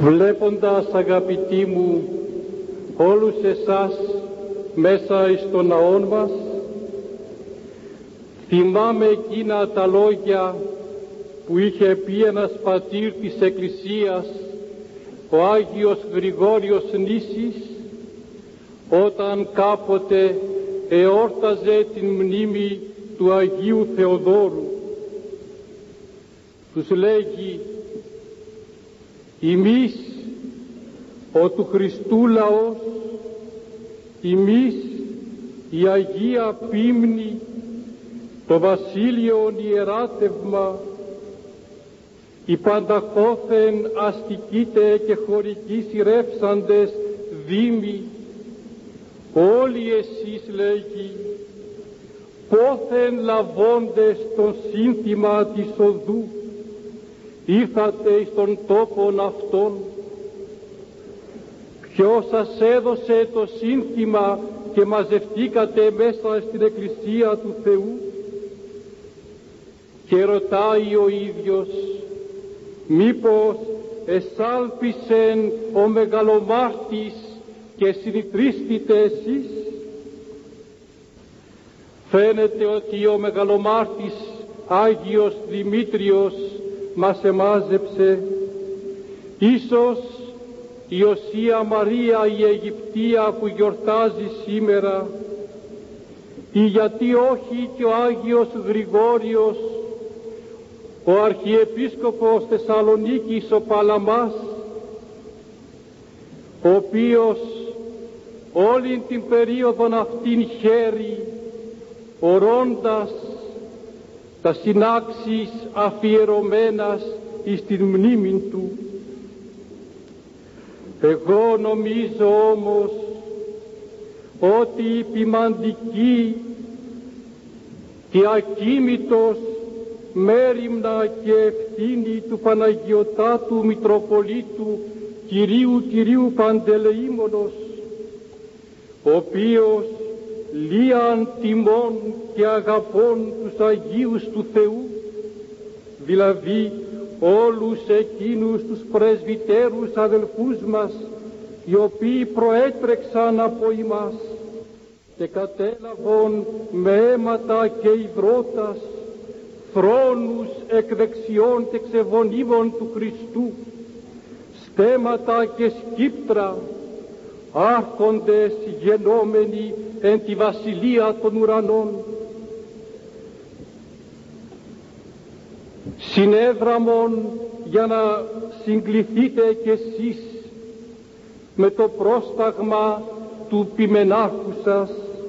Βλέποντας, αγαπητοί μου, όλους εσάς μέσα εις τον ναόν μας, θυμάμαι εκείνα τα λόγια που είχε πει ένας πατήρ της Εκκλησίας, ο Άγιος Γρηγόριος Νήσης, όταν κάποτε εόρταζε την μνήμη του Αγίου Θεοδόρου. Τους λέγει: «Εμείς, ο του Χριστού λαός, εμείς η Αγία Πίμνη, το Βασίλειον Ιεράτευμα, οι πανταχώθεν αστικείτε και χωρικοί συρρεύσαντες δήμοι, όλοι εσείς, λέγει, πόθεν λαβώντες τον σύνθημα της οδού, ήρθατε εις τον τόπον αυτόν. Ποιος σας έδωσε το σύνθημα και μαζευτήκατε μέσα στην Εκκλησία του Θεού?» Και ρωτάει ο ίδιος: «Μήπως εσάλπισεν ο μεγαλομάρτης και συνητρίστητε εσείς?» Φαίνεται ότι ο μεγαλομάρτης Άγιος Δημήτριος μας εμάζεψε, ίσως η Οσία Μαρία η Αιγυπτία που γιορτάζει σήμερα, ή γιατί όχι και ο Άγιος Γρηγόριος, ο Αρχιεπίσκοπος Θεσσαλονίκης ο Παλαμάς, ο οποίος όλη την περίοδον αυτήν χαίρει ορώντας τα συνάξεις αφιερωμένας εις την μνήμη του. Εγώ νομίζω όμως ότι η ποιμαντική και ακίμητος μέριμνα και ευθύνη του Παναγιωτάτου Μητροπολίτου Κυρίου Παντελεήμονος, ο οποίος λίαν τιμών και αγαπών τους Αγίους του Θεού, δηλαδή όλους εκείνους τους πρεσβυτέρους αδελφούς μας, οι οποίοι προέτρεξαν από εμάς και κατέλαβαν με αίματα και υδρότας θρόνους εκ δεξιών και ξεβονίμων του Χριστού, στέματα και σκύπτρα, άρχοντες γενόμενοι εν τη βασιλεία των ουρανών. Συνέδραμον για να συγκληθείτε κι εσείς με το πρόσταγμα του ποιμενάρχου σας.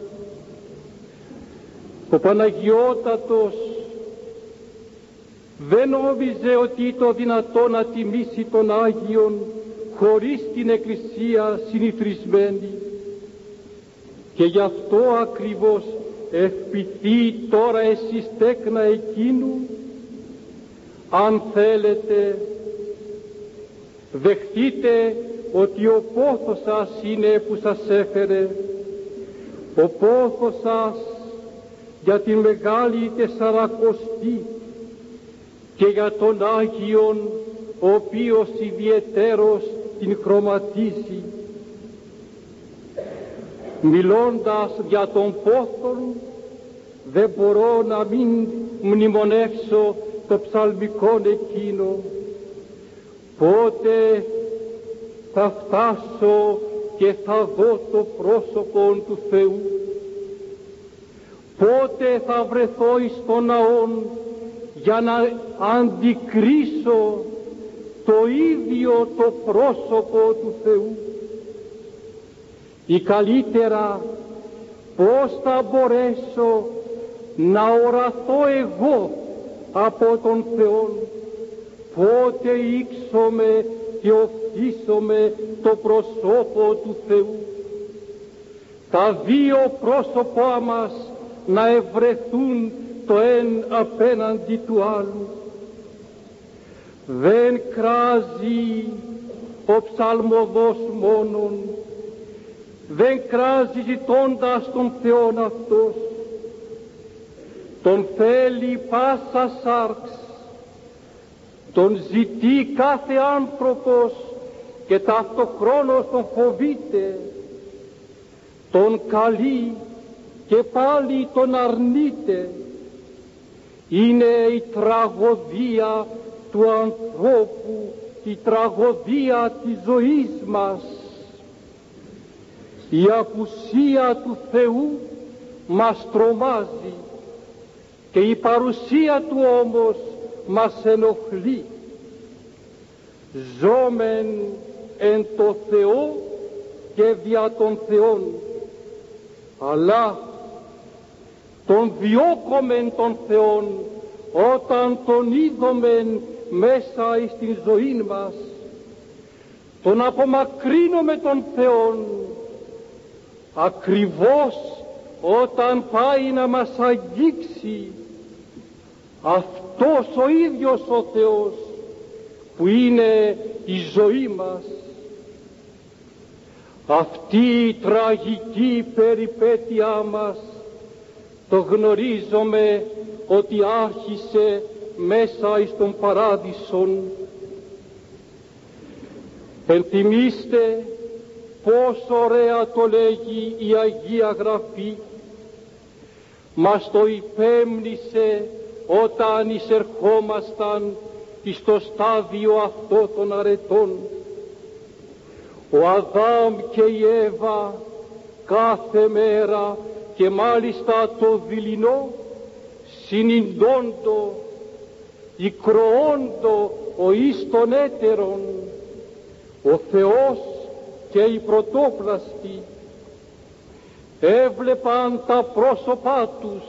Ο Παναγιώτατος δεν νόμιζε ότι το δυνατό να τιμήσει τον Άγιον χωρίς την Εκκλησία συνηθρισμένη, και γι' αυτό ακριβώς ευπηθεί τώρα εσείς τέκνα εκείνου. Αν θέλετε, δεχτείτε ότι ο πόθος σας είναι που σας έφερε, ο πόθος σας για την Μεγάλη Τεσσαρακοστή και για τον Άγιον, ο οποίος ιδιαιτέρως την χρωματίζει. Μιλώντας για τον πόθον, δεν μπορώ να μην μνημονεύσω το ψαλμικό εκείνο: «Πότε θα φτάσω και θα δω το πρόσωπο του Θεού, πότε θα βρεθώ εις τον ναόν για να αντικρίσω το ίδιο το πρόσωπο του Θεού». Ή καλύτερα, πώς θα μπορέσω να οραθώ εγώ από τον Θεό, πότε ήξομαι και οφθίσομαι το προσώπο του Θεού. Τα δύο πρόσωπά μας να ευρεθούν το εν απέναντι του άλλου. Δεν κράζει ο ψαλμοδός μόνον, δεν κράζει ζητώντας τον Θεόν αυτός, τον θέλει πάσα σάρξ, τον ζητεί κάθε άνθρωπος και ταυτοχρόνως τον φοβείται, τον καλεί και πάλι τον αρνείται. Είναι η τραγωδία του ανθρώπου, η τραγωδία της ζωής μας. Η απουσία του Θεού μας τρομάζει και η παρουσία του όμως μας ενοχλεί. Ζώμεν εν το Θεό και δια των Θεών, αλλά τον διώκομεν των Θεών όταν τον είδομεν μέσα εις την ζωή μας. Τον απομακρύνουμε των Θεών ακριβώς όταν πάει να μας αγγίξει αυτός ο ίδιος ο Θεός που είναι η ζωή μας. Αυτή η τραγική περιπέτειά μας το γνωρίζομαι ότι άρχισε μέσα εις τον Παράδεισον. Ενθυμίστε πόσο ωραία το λέγει η Αγία Γραφή. Μας το υπέμνησε όταν εισερχόμασταν στο στάδιο αυτό των αρετών. Ο Αδάμ και η Εύα κάθε μέρα και μάλιστα το δειλινό συνυντώντο, ικροώντο ο εις των έτερων, ο Θεός και οι πρωτόπλαστοι έβλεπαν τα πρόσωπά τους,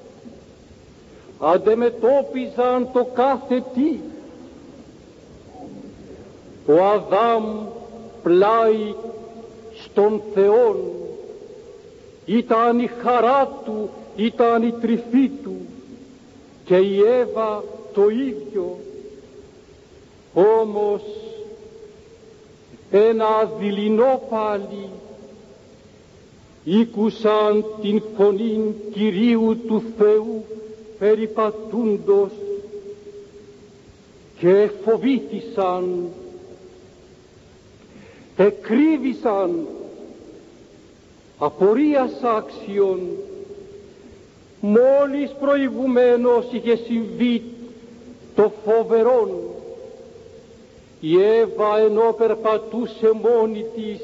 αντιμετώπιζαν το κάθε τι. Ο Αδάμ πλάι στον Θεόν, ήταν η χαρά του, ήταν η τρυφή του, και η Εύα το ίδιο. Όμως ένα δειλινό πάλι ήκουσαν την φωνή Κυρίου του Θεού περιπατούντος και φοβήθησαν, εκρύβησαν απορίας άξιων. Μόλις προηγουμένως είχε συμβεί το φοβερόν, η Εύα ενώ περπατούσε μόνη της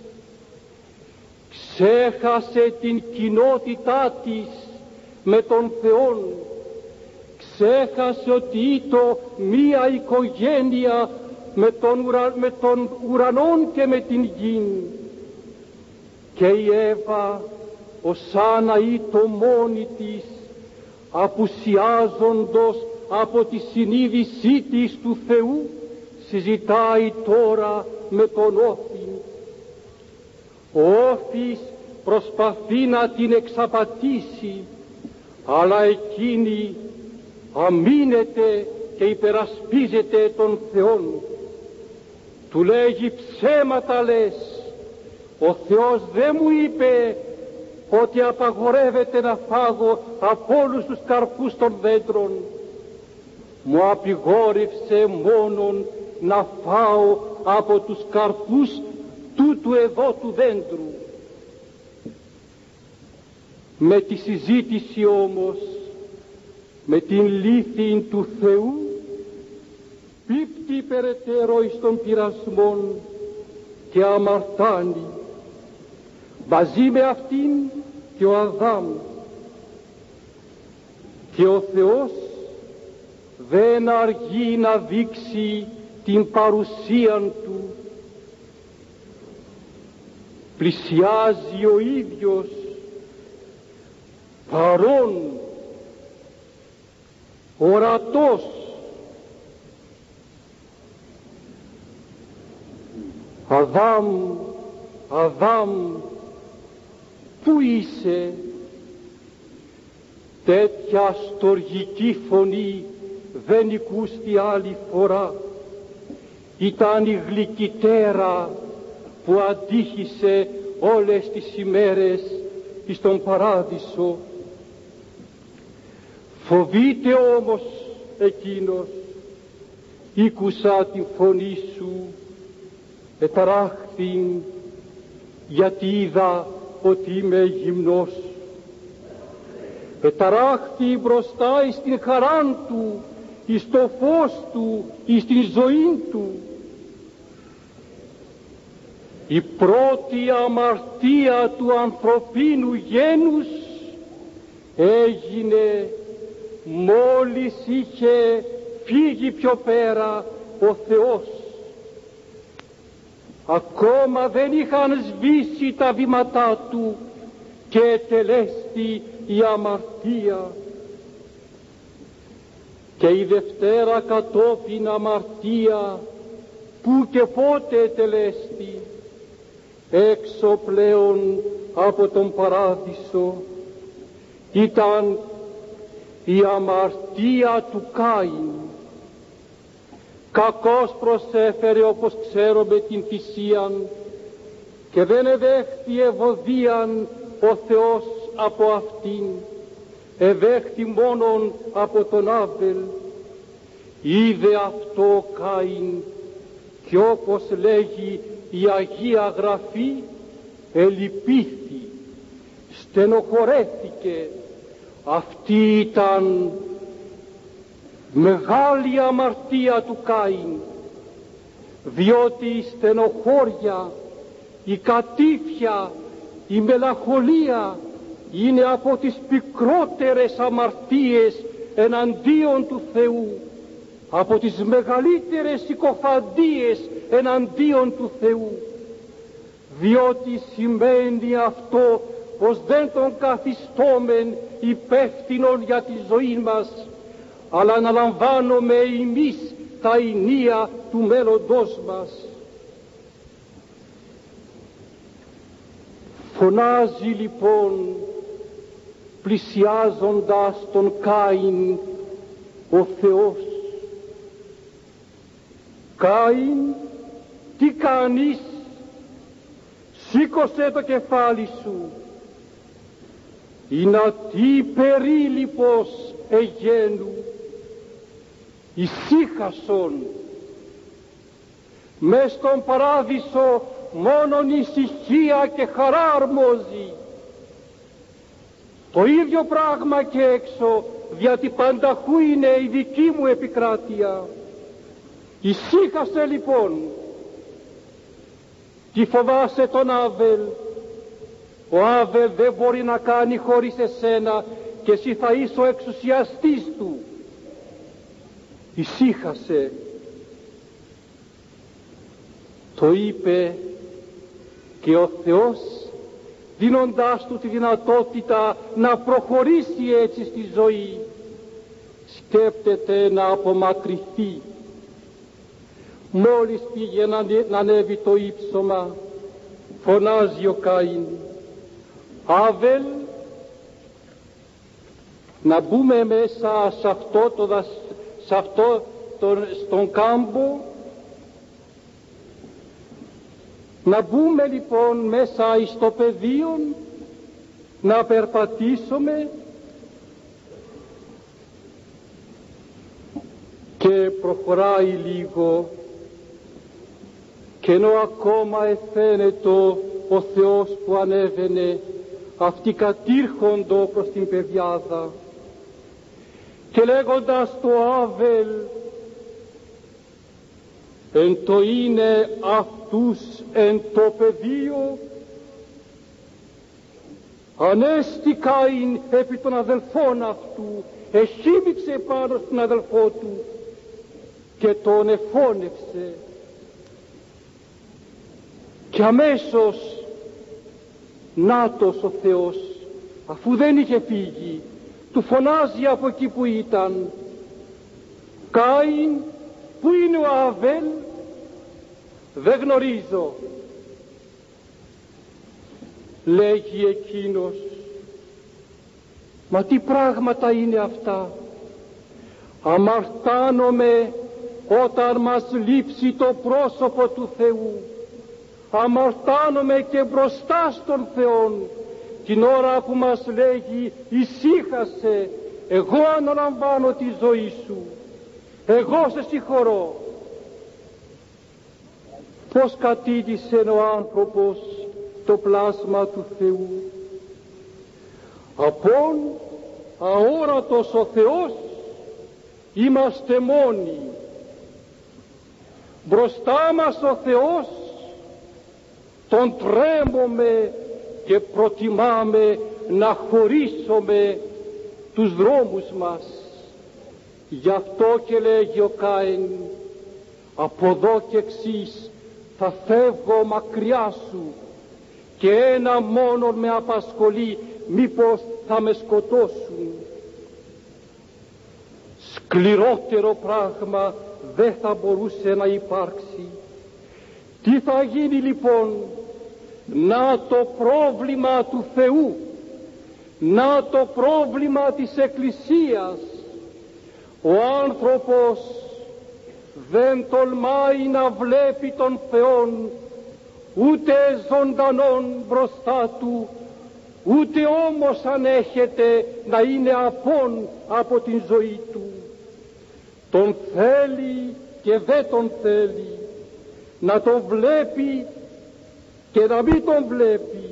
ξέχασε την κοινότητά της με τον Θεόν, ξέχασε ότι ήταν μία οικογένεια με τον ουρανόν και με την γην, και η Εύα ως σαν να ήταν μόνη της, απουσιάζοντος από τη συνείδησή της του Θεού, συζητάει τώρα με τον Όφη. Ο Όφης προσπαθεί να την εξαπατήσει, αλλά εκείνη αμήνεται και υπερασπίζεται τον Θεόν. Του λέγει ψέματα λες, ο Θεός δεν μου είπε ότι απαγορεύεται να φάγω από όλους τους καρπούς των δέντρων. Μου απειγόρευσε μόνον να φάω από τους καρπούς τούτου εδώ του δέντρου. Με τη συζήτηση όμως, με την λύθη του Θεού, πίπτει περαιτέρω εις των πειρασμών και αμαρτάνει μαζί με αυτήν και ο Αδάμ. Και ο Θεός δεν αργεί να δείξει την παρουσία του. Πλησιάζει ο ίδιος παρών, ορατός. Αδάμ, Αδάμ, πού είσαι? Τέτοια στοργική φωνή δεν ηκούστη άλλη φορά. Ήταν η γλυκυτέρα που αντίχησε όλες τις ημέρες εις τον Παράδεισο. Φοβείται όμως εκείνος, ήκουσα τη φωνή σου, εταράχθην, γιατί είδα ότι είμαι γυμνός. Εταράχθη μπροστά εις την χαράν του, εις το φως του, εις την ζωή του. Η πρώτη αμαρτία του ανθρωπίνου γένους έγινε μόλις είχε φύγει πιο πέρα ο Θεός. Ακόμα δεν είχαν σβήσει τα βήματά του και ετελέστη η αμαρτία. Και η δευτέρα κατόπιν αμαρτία που και πότε ετελέστη, έξω πλέον από τον παράδεισο, ήταν η αμαρτία του Κάιν. Κακός προσέφερε, όπως ξέρουμε, την θυσίαν και δεν εδέχθη ευωδίαν ο Θεός από αυτήν, εδέχθη μόνον από τον Άβελ. Είδε αυτό ο Κάιν και όπως λέγει η Αγία Γραφή, ελυπήθη, στενοχωρέθηκε. Αυτή ήταν μεγάλη αμαρτία του Κάιν, διότι η στενοχώρια, η κατήφια, η μελαγχολία είναι από τις πικρότερες αμαρτίες εναντίον του Θεού, από τις μεγαλύτερες συκοφαντίες εναντίον του Θεού, διότι σημαίνει αυτό πως δεν τον καθιστόμεν υπεύθυνον για τη ζωή μας, αλλά αναλαμβάνουμε εμείς τα ηνία του μέλλοντός μας. Φωνάζει λοιπόν, πλησιάζοντας τον Κάιν, ο Θεός: Κάιν, τι κάνεις? Σήκωσε το κεφάλι σου. Είναι τι περίληπος εγένου. Ησύχασον. Μες στον παράδεισο μόνον ησυχία και χαρά αρμόζει. Το ίδιο πράγμα και έξω, διότι πανταχού είναι η δική μου επικράτεια. Ησύχασε λοιπόν. Τι φοβάσαι τον Άβελ? Ο Άβελ δεν μπορεί να κάνει χωρίς εσένα και εσύ θα είσαι ο εξουσιαστής του. Ησύχασε. Το είπε και ο Θεός, δίνοντάς του τη δυνατότητα να προχωρήσει έτσι στη ζωή. Σκέπτεται να απομακρυνθεί. Μόλις πήγε να ανέβει το ύψωμα, φωνάζει ο Κάιν: Άβελ, να μπούμε μέσα στον κάμπο. Να μπούμε λοιπόν μέσα εις το πεδίο, να περπατήσουμε. Και προχωράει λίγο, και ενώ ακόμα εφαίνεται ο Θεός που ανέβαινε, αυτοί κατήρχοντο προς την πεδιάδα και λέγοντας το Άβελ: εν το είναι αυτούς εν το πεδίο, ανέστη Κάιν επί των αδελφών αυτού, εχύμιξε πάνω στον αδελφό του και τον εφώνευσε. Και αμέσως νάτος ο Θεός, αφού δεν είχε φύγει, του φωνάζει από εκεί που ήταν: Κάιν, πού είναι ο Άβελ? Δεν γνωρίζω. Λέγει εκείνος: μα τι πράγματα είναι αυτά? Αμαρτάνομαι όταν μας λείψει το πρόσωπο του Θεού. Αμαρτάνομαι και μπροστά στον Θεό την ώρα που μας λέγει: ησύχασε, εγώ αναλαμβάνω τη ζωή σου, εγώ σε συγχωρώ. πως κατήτησε ο άνθρωπος το πλάσμα του Θεού. Απόν αόρατος ο Θεός είμαστε μόνοι. Μπροστά μας ο Θεός τον τρέμουμε και προτιμάμε να χωρίσουμε τους δρόμους μας. Γι' αυτό και λέγει ο Κάιν, από εδώ και εξής θα φεύγω μακριά σου και ένα μόνο με απασχολεί, μήπως θα με σκοτώσουν. Σκληρότερο πράγμα δεν θα μπορούσε να υπάρξει. Τι θα γίνει λοιπόν? Να το πρόβλημα του Θεού, να το πρόβλημα της Εκκλησίας. Ο άνθρωπος δεν τολμάει να βλέπει τον Θεόν ούτε ζωντανόν μπροστά του, ούτε όμως ανέχεται να είναι απόν από την ζωή του. Τον θέλει και δεν τον θέλει, να τον βλέπει και να μην τον βλέπει.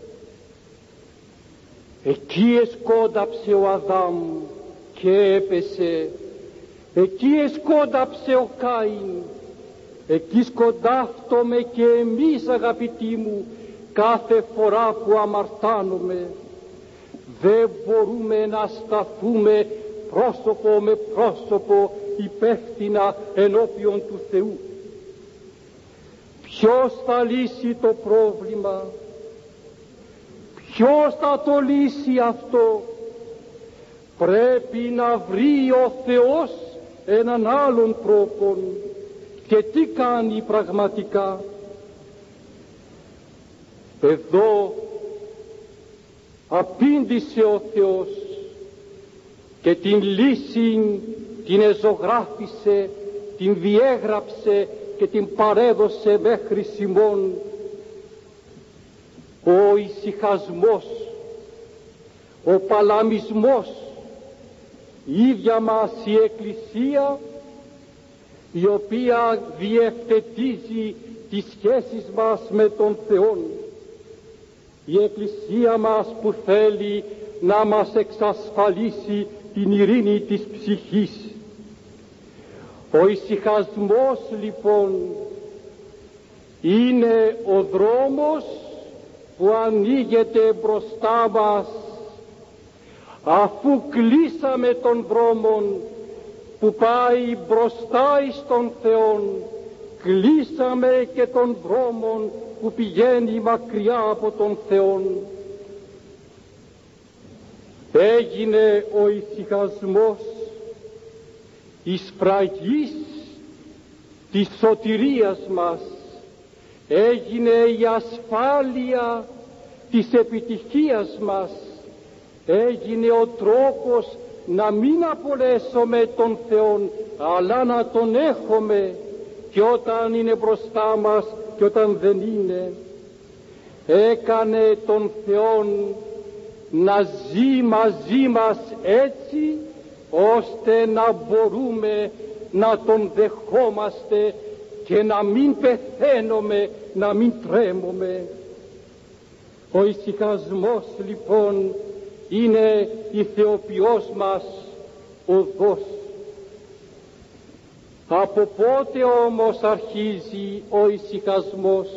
Εκεί εσκόνταψε ο Αδάμ και έπεσε. Εκεί εσκόνταψε ο Κάιν. Εκεί σκοντάφτομαι και εμείς, αγαπητοί μου, κάθε φορά που αμαρτάνομαι. Δεν μπορούμε να σταθούμε πρόσωπο με πρόσωπο υπεύθυνα ενώπιον του Θεού. Ποιος θα λύσει το πρόβλημα? Ποιος θα το λύσει αυτό? Πρέπει να βρει ο Θεός έναν άλλον τρόπο. Και τι κάνει πραγματικά? Εδώ απήντησε ο Θεός και την λύση την εζωγράφησε, την διέγραψε και την παρέδωσε μέχρι σημών. Ο ησυχασμός, ο παλαμισμός, η ίδια μας η Εκκλησία, η οποία διευθετίζει τις σχέσεις μας με τον Θεό. Η Εκκλησία μας που θέλει να μας εξασφαλίσει την ειρήνη της ψυχής. Ο ησυχασμός λοιπόν είναι ο δρόμος που ανοίγεται μπροστά μας αφού κλείσαμε τον δρόμο που πάει μπροστά εις τον Θεόν. Κλείσαμε και τον δρόμο που πηγαίνει μακριά από τον Θεόν. Έγινε ο ησυχασμός η σφραγής της σωτηρίας μας. Έγινε η ασφάλεια της επιτυχίας μας. Έγινε ο τρόπος να μην απολέσουμε τον Θεόν, αλλά να τον έχουμε και όταν είναι μπροστά μας και όταν δεν είναι. Έκανε τον Θεόν να ζει μαζί μας έτσι ώστε να μπορούμε να τον δεχόμαστε και να μην πεθαίνουμε, να μην τρέμουμε. Ο ησυχασμός λοιπόν είναι η θεοποιός μας οδός. Από πότε όμως αρχίζει ο ησυχασμός?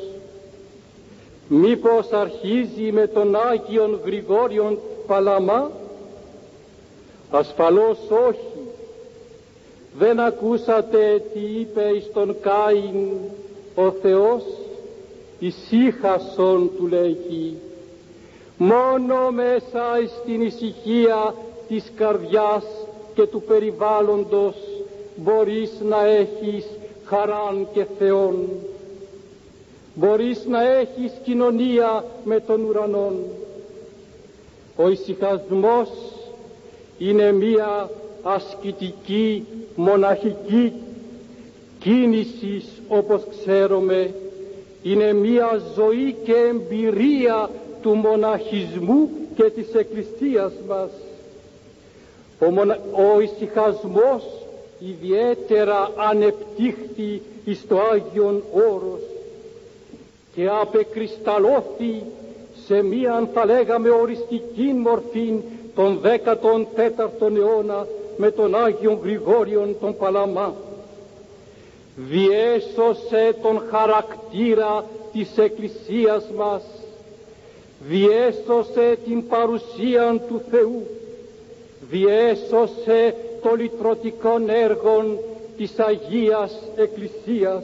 Μήπως αρχίζει με τον Άγιον Γρηγόριον Παλαμά? Ασφαλώς όχι. Δεν ακούσατε τι είπε στον Κάιν ο Θεός? Ησύχασον, του λέγει. Μόνο μέσα στην ησυχία της καρδιάς και του περιβάλλοντος μπορείς να έχεις χαράν και Θεόν. Μπορείς να έχεις κοινωνία με τον ουρανόν. Ο ησυχασμός είναι μία ασκητική, μοναχική κίνηση, όπως ξέρουμε. Είναι μία ζωή και εμπειρία του μοναχισμού και της Εκκλησίας μας. Ο ησυχασμός ιδιαίτερα ανεπτύχθη εις το Άγιον Όρος και απεκρισταλώθη σε μίαν, θα λέγαμε, οριστική μορφή τον 14ο αιώνα με τον Άγιον Γρηγόριον τον Παλαμά. Διέσωσε τον χαρακτήρα της Εκκλησίας μας, διέσωσε την παρουσία του Θεού, διέσωσε το λυτρωτικών έργων της Αγίας Εκκλησίας.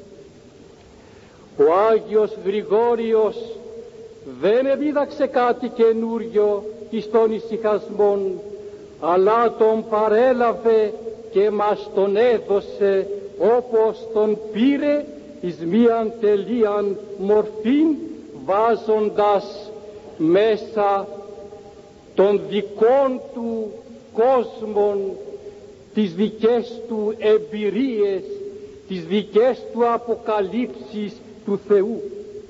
Ο Άγιος Γρηγόριος δεν επίδαξε κάτι καινούριο εις τον ησυχασμόν, αλλά τον παρέλαβε και μας τον έδωσε όπως τον πήρε εις μίαν τελείαν μορφήν, βάζοντας μέσα των δικών του κόσμων τις δικές του εμπειρίες, τις δικές του αποκαλύψεις του Θεού.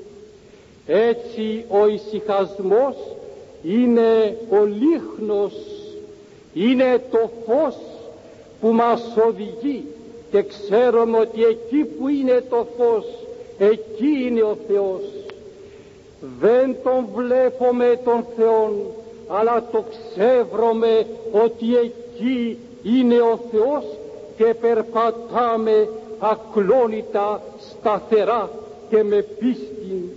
Έτσι ο ησυχασμός είναι ο λίχνος, είναι το φως που μας οδηγεί, και ξέρουμε ότι εκεί που είναι το φως, εκεί είναι ο Θεός. Δεν τον βλέπουμε τον Θεόν, αλλά το ξεύρωμε ότι εκεί είναι ο Θεός και περπατάμε ακλόνητα, σταθερά και με πίστη.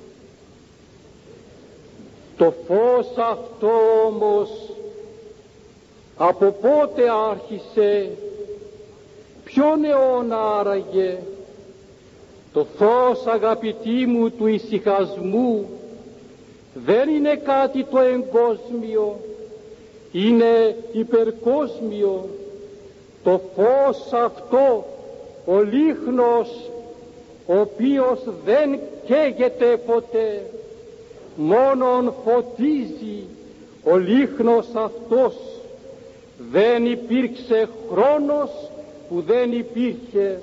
Το φως αυτό όμως από πότε άρχισε, ποιον αιώνα άραγε? Το φως, αγαπητοί μου, του ησυχασμού δεν είναι κάτι το εγκόσμιο, είναι υπερκόσμιο. Το φως αυτό, ο λίχνος, ο οποίος δεν καίγεται ποτέ, μόνον φωτίζει, ο λίχνος αυτός. Δεν υπήρξε χρόνος που δεν υπήρχε.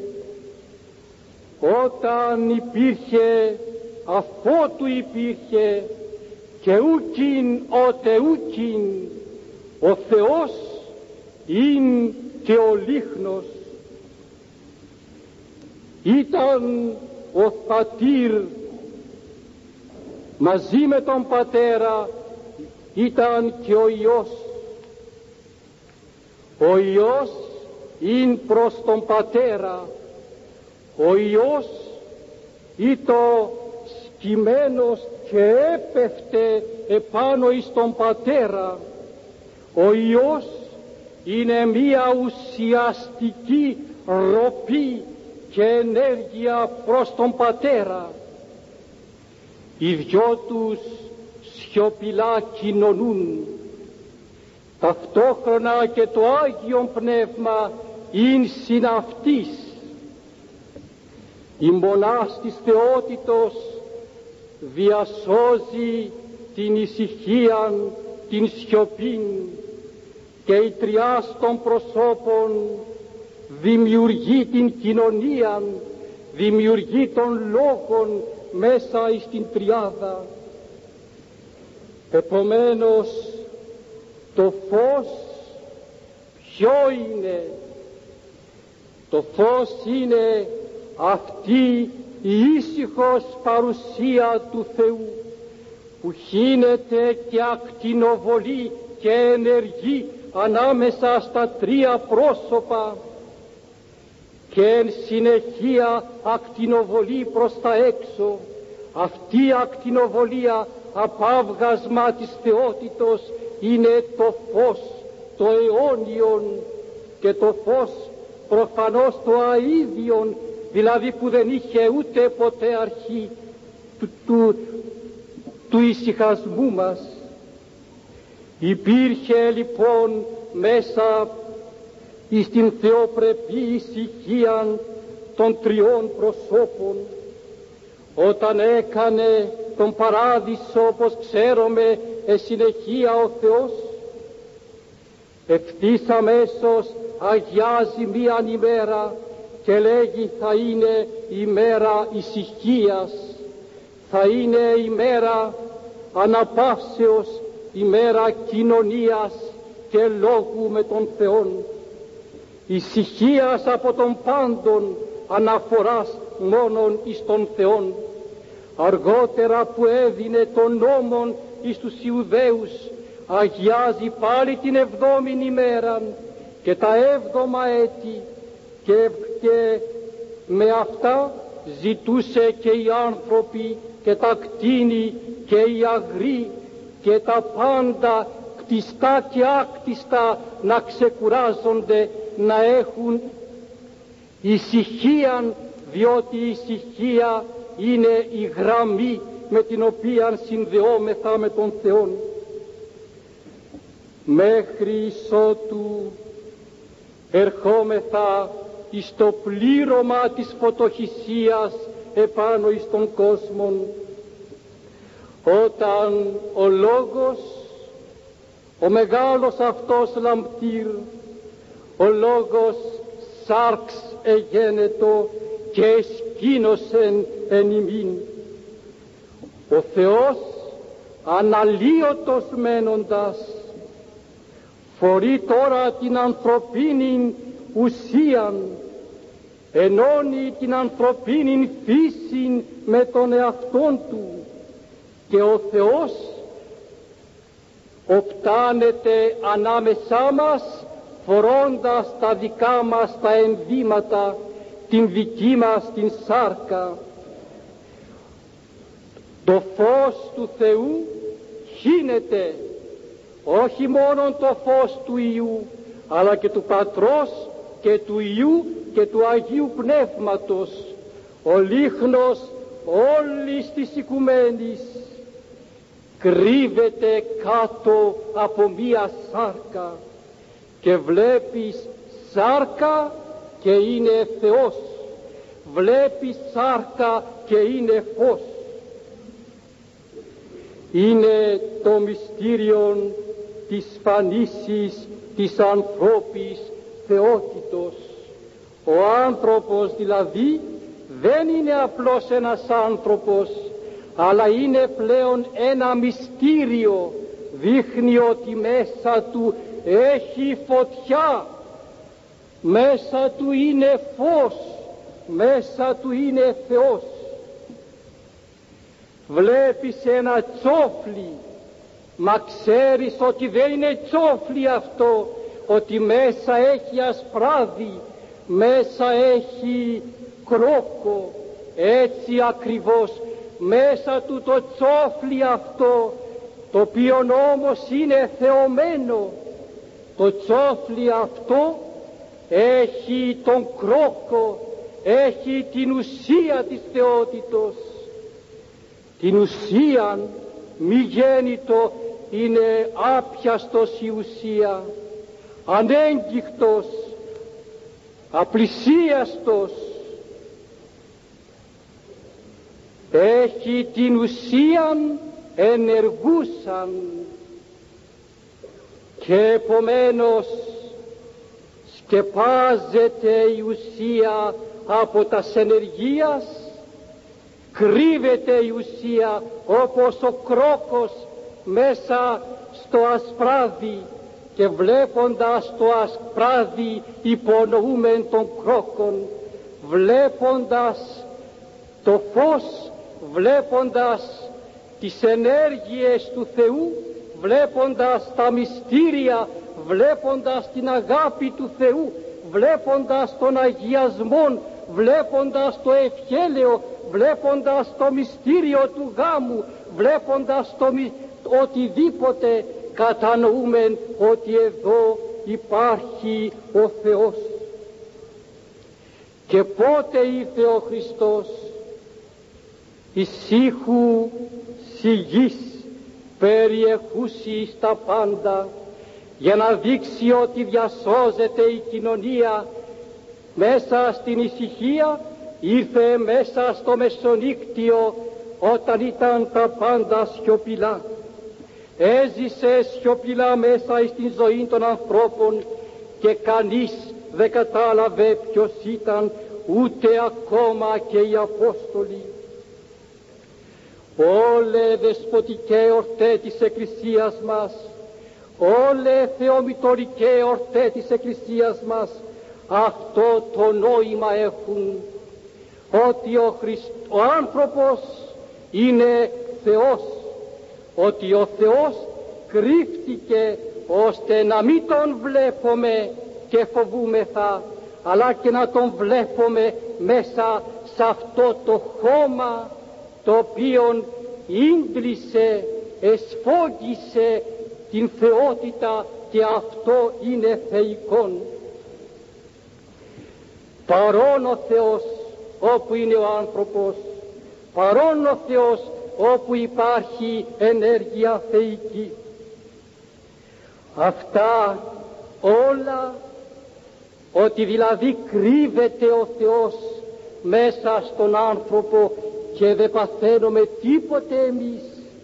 Όταν υπήρχε, αφότου υπήρχε, και ούκιν οτε ούκιν, ο Θεός είναι και ο λίχνος. Ήταν ο Πατήρ μαζί με τον Πατέρα, ήταν και ο Υιός. Ο Υιός είναι προς τον Πατέρα, ο Υιός ήτο σκυμμένος και έπεφτε επάνω εις τον Πατέρα. Ο Υιός είναι μία ουσιαστική ροπή και ενέργεια προς τον Πατέρα. Οι δυο τους σιωπηλά κοινωνούν. Ταυτόχρονα και το Άγιον Πνεύμα είναι συναυτής. Η μονάς της θεότητος διασώζει την ησυχίαν, την σιωπήν, και η τριάς των προσώπων δημιουργεί την κοινωνία, δημιουργεί τον λόγον μέσα εις την τριάδα. Επομένως, το φως ποιο είναι? Το φως είναι αυτή η ήσυχος παρουσία του Θεού, που χύνεται και ακτινοβολεί και ενεργεί ανάμεσα στα τρία πρόσωπα, και εν συνεχεία ακτινοβολεί προς τα έξω. Αυτή η ακτινοβολία, απάβγασμα της θεότητος, είναι το φως, το αιώνιον, και το φως προφανώς το αΐδιον, δηλαδή που δεν είχε ούτε ποτέ αρχή του ησυχασμού μας. Υπήρχε λοιπόν μέσα εις την θεοπρεπή ησυχία των τριών προσώπων, όταν έκανε τον παράδεισο, όπως ξέρουμε, συνεχεία ο Θεός, ευθύς αμέσως αγιάζει μίαν ημέρα και λέγει θα είναι ημέρα ησυχίας, θα είναι ημέρα αναπαύσεως, ημέρα κοινωνίας και λόγου με τον Θεόν, ησυχίας από τον πάντων, αναφοράς μόνον εις τον Θεόν. αργότερα που έδινε τον νόμον εις τους Ιουδαίους, αγιάζει πάλι την 7η ημέρα και τα 7 έτη, και με αυτά ζητούσε και οι άνθρωποι και τα κτήνη και οι αγροί και τα πάντα κτιστά και άκτιστα να ξεκουράζονται, να έχουν ησυχίαν, διότι η ησυχία είναι η γραμμή με την οποία συνδεόμεθα με τον Θεό. Μέχρι ότου ερχόμεθα εις το πλήρωμα της φωτοχυσίας επάνω εις τον κόσμο, όταν ο Λόγος, ο μεγάλος αυτός λαμπτήρ, ο Λόγος σάρξ εγένετο και εσκήνωσεν εν ημίν. Ο Θεός αναλύωτος μένοντας φορεί τώρα την ανθρωπίνη ουσίαν, ενώνει την ανθρωπίνη φύση με τον εαυτόν του, και ο Θεός οπτάνεται ανάμεσά μας φορώντας τα δικά μας τα ενδύματα, την δική μας την σάρκα. Το φως του Θεού χύνεται, όχι μόνο το φως του Υιού, αλλά και του Πατρός και του Υιού και του Αγίου Πνεύματος, ο λίχνος όλης της οικουμένης κρύβεται κάτω από μία σάρκα, και βλέπεις σάρκα και είναι Θεός, βλέπεις σάρκα και είναι φως. Είναι το μυστήριο της φανίσης της ανθρώπης θεότητος. Ο άνθρωπος δηλαδή δεν είναι απλώς ένας άνθρωπος, αλλά είναι πλέον ένα μυστήριο. Δείχνει ότι μέσα του έχει φωτιά, μέσα του είναι φως, μέσα του είναι Θεός. Βλέπεις ένα τσόφλι, μα ξέρεις ότι δεν είναι τσόφλι αυτό, ότι μέσα έχει ασπράδι, μέσα έχει κρόκο. Έτσι ακριβώς μέσα του το τσόφλι αυτό, το οποίο όμως είναι θεωμένο, το τσόφλι αυτό έχει τον κρόκο, έχει την ουσία της θεότητος. Την ουσία μη γέννητο, είναι άπιαστος η ουσία, ανέγκυχτος, απλησίαστος. Έχει την ουσίαν ενεργούσαν, και επομένως σκεπάζεται η ουσία από τας ενεργείας, κρύβεται η ουσία όπως ο κρόκος μέσα στο ασπράδι, και βλέποντας το ασπράδι υπονοούμεν των κρόκων, βλέποντας το φως, βλέποντας τις ενέργειες του Θεού, βλέποντας τα μυστήρια, βλέποντας την αγάπη του Θεού, βλέποντας τον αγιασμό, βλέποντας το ευχέλαιο, βλέποντας το μυστήριο του γάμου, βλέποντας οτιδήποτε, κατανοούμε ότι εδώ υπάρχει ο Θεός. Και πότε ήρθε ο Χριστός? Εις ήχου σιγής περιεχούσι στα πάντα, για να δείξει ότι διασώζεται η κοινωνία μέσα στην ησυχία. Ήρθε μέσα στο μεσονύκτιο όταν ήταν τα πάντα σιωπηλά. Έζησε σιωπηλά μέσα στην ζωή των ανθρώπων, και κανείς δεν κατάλαβε ποιος ήταν, ούτε ακόμα και οι Απόστολοι. Όλε δεσποτικέ ορτέ της Εκκλησίας μας, όλε θεομητορικέ ορτέ της Εκκλησίας μας, αυτό το νόημα έχουν, ότι ο άνθρωπος είναι Θεός, ότι ο Θεός κρύφτηκε ώστε να μην τον βλέπουμε και φοβούμεθα, αλλά και να τον βλέπουμε μέσα σε αυτό το χώμα το οποίο ίγκλησε, εσφόγγισε την θεότητα, και αυτό είναι θεϊκόν. Παρόν ο Θεός όπου είναι ο άνθρωπος, παρόν ο Θεός όπου υπάρχει ενέργεια θεϊκή. Αυτά όλα, ότι δηλαδή κρύβεται ο Θεός μέσα στον άνθρωπο και δεν παθαίνουμε τίποτε εμείς,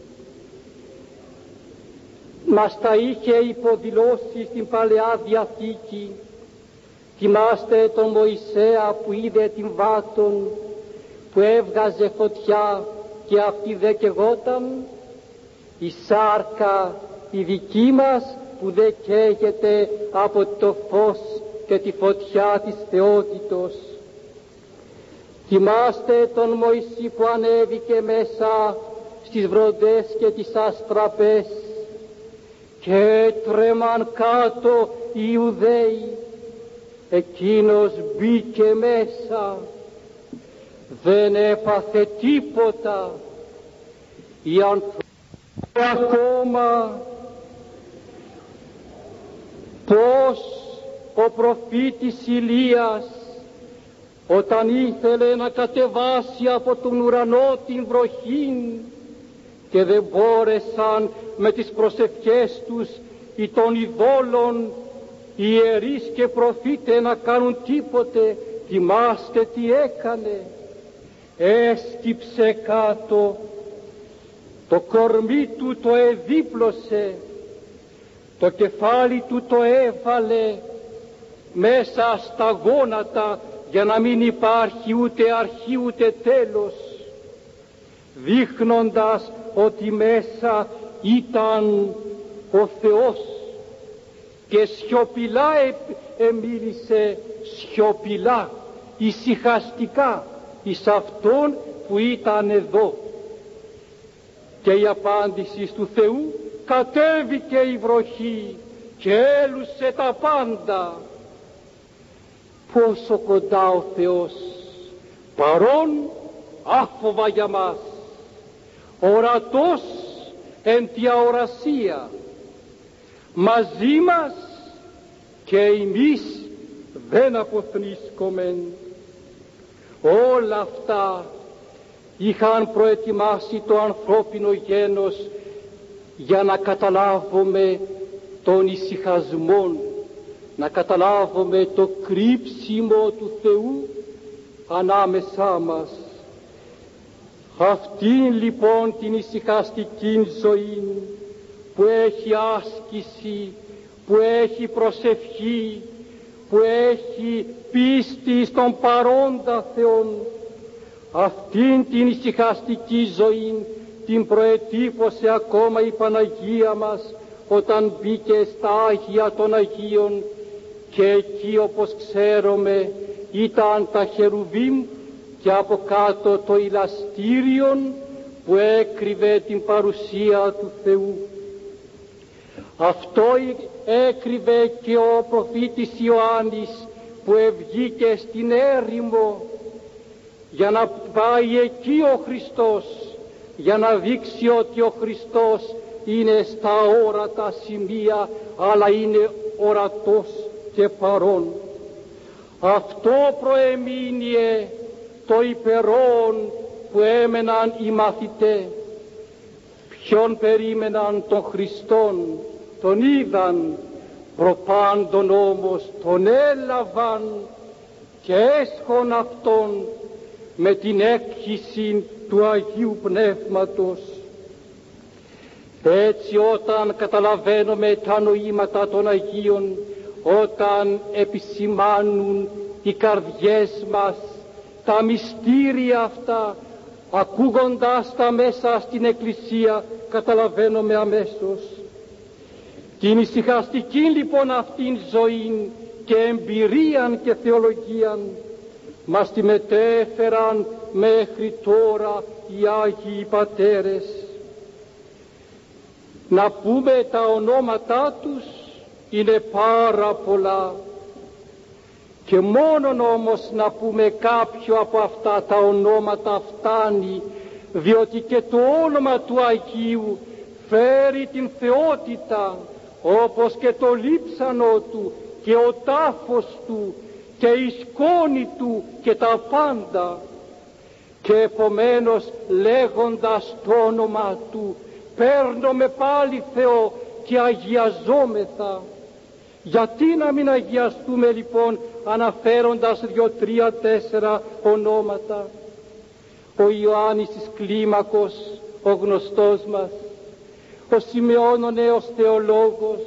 μας τα είχε υποδηλώσει στην Παλαιά Διαθήκη. Θυμάστε τον Μωυσέα που είδε την βάτων που έβγαζε φωτιά και αυτή δεν καιγόταν? Η σάρκα η δική μας που δεν καίγεται από το φως και τη φωτιά της θεότητος. Θυμάστε τον Μωυσή που ανέβηκε μέσα στις βροντές και τις αστραπές και έτρεμαν κάτω οι Ιουδαίοι. Εκείνος μπήκε μέσα, δεν έπαθε τίποτα. Οι άνθρωποι ακόμα, πως ο προφήτης Ηλίας, όταν ήθελε να κατεβάσει από τον ουρανό την βροχήν και δεν μπόρεσαν με τις προσευχές τους ή των ειδόλων οι ιερείς και προφήτες να κάνουν τίποτε, θυμάστε τι έκανε? Έσκυψε κάτω, το κορμί του το εδίπλωσε, το κεφάλι του το έβαλε μέσα στα γόνατα για να μην υπάρχει ούτε αρχή ούτε τέλος, δείχνοντας ότι μέσα ήταν ο Θεός. Και σιωπηλά εμίλησε, σιωπηλά, ησυχαστικά εις αυτόν που ήταν εδώ. Και η απάντηση του Θεού: κατέβηκε η βροχή και έλουσε τα πάντα. Πόσο κοντά ο Θεός, παρών άφοβα για μας, ορατός εν τη αορασία, μαζί μας και εμείς δεν αποθνίσκομεν. Όλα αυτά είχαν προετοιμάσει το ανθρώπινο γένος για να καταλάβουμε τον ησυχασμό, να καταλάβουμε το κρύψιμο του Θεού ανάμεσά μας. Αυτήν λοιπόν την ησυχαστική ζωή που έχει άσκηση, που έχει προσευχή, που έχει πίστη στον παρόντα Θεόν, αυτήν την ησυχαστική ζωή την προετύπωσε ακόμα η Παναγία μας όταν μπήκε στα Άγια των Αγίων, και εκεί, όπως ξέρουμε, ήταν τα χερουβίμ και από κάτω το ηλαστήριον που έκρυβε την παρουσία του Θεού. Αυτό έκρυβε και ο προφήτης Ιωάννης που ευγήκε στην έρημο για να πάει εκεί ο Χριστός, για να δείξει ότι ο Χριστός είναι στα όρατα σημεία, αλλά είναι ορατός και παρόν. Αυτό προεμείνυε το υπερόν που έμεναν οι μαθητές. Ποιον περίμεναν? τον Χριστόν, τον είδαν, προπάντων όμως τον έλαβαν και έσχον αυτόν με την έκχυση του Αγίου Πνεύματος. Έτσι όταν καταλαβαίνουμε τα νοήματα των Αγίων, όταν επισημάνουν οι καρδιές μας τα μυστήρια αυτά, ακούγοντας τα μέσα στην Εκκλησία, καταλαβαίνουμε αμέσως. Την ησυχαστική λοιπόν αυτήν ζωή και εμπειρίαν και θεολογίαν μας τη μετέφεραν μέχρι τώρα οι Άγιοι Πατέρες. Να πούμε τα ονόματά τους είναι πάρα πολλά και μόνον όμως να πούμε κάποιο από αυτά τα ονόματα φτάνει, διότι και το όνομα του Αγίου φέρει την θεότητα, όπως και το λείψανο του και ο τάφος του και η σκόνη του και τα πάντα. Και επομένως λέγοντας το όνομα του παίρνουμε πάλι Θεό και αγιαζόμεθα. Γιατί να μην αγιαστούμε λοιπόν αναφέροντας 2, 3, 4 ονόματα? Ο Ιωάννης της Κλίμακος, ο γνωστός μας, ο Σιμεών ο νέος θεολόγος,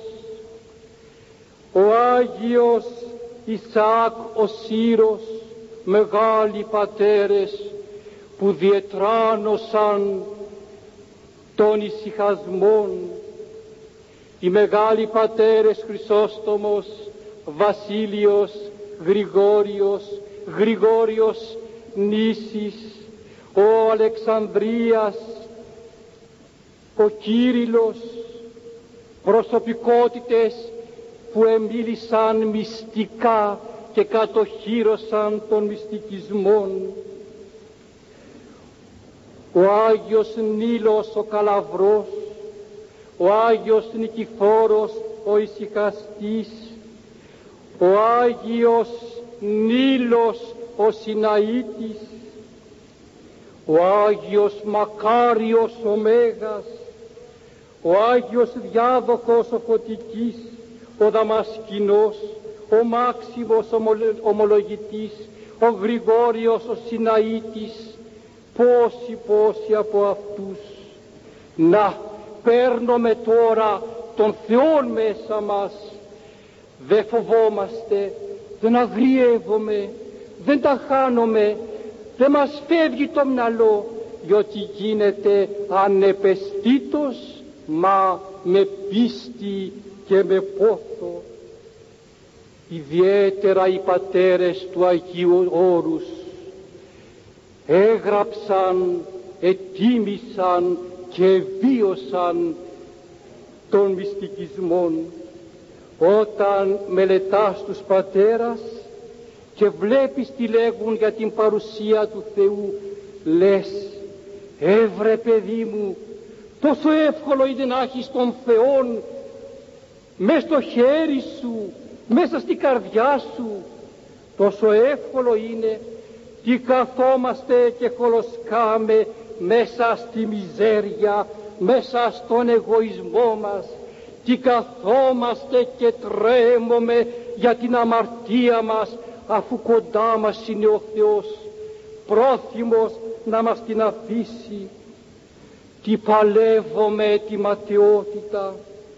ο Άγιος Ισαάκ ο Σύρος, μεγάλοι πατέρες που διετράνωσαν των ησυχασμών, οι μεγάλοι πατέρες Χρυσόστομος, Βασίλειος, Γρηγόριος Νήσης, ο Αλεξανδρίας, ο Κύριλλος, προσωπικότητες που εμίλησαν μυστικά και κατοχύρωσαν των μυστικισμών. Ο Άγιος Νίλος ο Καλαβρός, ο Άγιος Νικηφόρος ο Ησυχαστής, ο Άγιος Νίλος ο Συναήτης, ο Άγιος Μακάριος ο Μέγας, ο Άγιος Διάδοχος ο Φωτικής, ο Δαμασκηνός, ο Μάξιμος Ομολογητής, ο Γρηγόριος ο Συναήτης, πόσοι από αυτούς. Να παίρνουμε τώρα τον Θεόν μέσα μας, δεν φοβόμαστε, δεν αγριεύομαι, δεν τα χάνομαι, δεν μας φεύγει το μυαλό, διότι γίνεται ανεπαισθήτως, μα με πίστη και με πόθο. Ιδιαίτερα οι πατέρες του Αγίου Όρους έγραψαν, ετίμησαν και βίωσαν των μυστικισμών. Όταν μελετάς τους πατέρας και βλέπεις τι λέγουν για την παρουσία του Θεού, λες, έβρε παιδί μου, τόσο εύκολο είναι να έχεις τον Θεόν μες στο χέρι σου, μέσα στην καρδιά σου. Τόσο εύκολο είναι. Τι καθόμαστε και χολοσκάμε μέσα στη μιζέρια, μέσα στον εγωισμό μας. Τι καθόμαστε και τρέμουμε για την αμαρτία μας, αφού κοντά μας είναι ο Θεός, πρόθυμος να μας την αφήσει. Τι παλεύουμε τη ματαιότητα.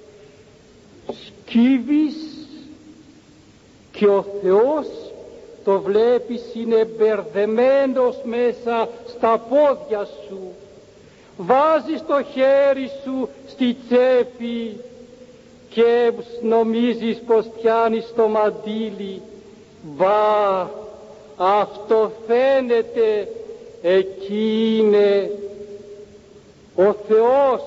Σκύβεις και ο Θεός το βλέπεις είναι μπερδεμένος μέσα στα πόδια σου. Βάζεις το χέρι σου στη τσέπη και νομίζεις πως πιάνεις το μαντίλι. Μπα, αυτό φαίνεται, εκεί είναι ο Θεός.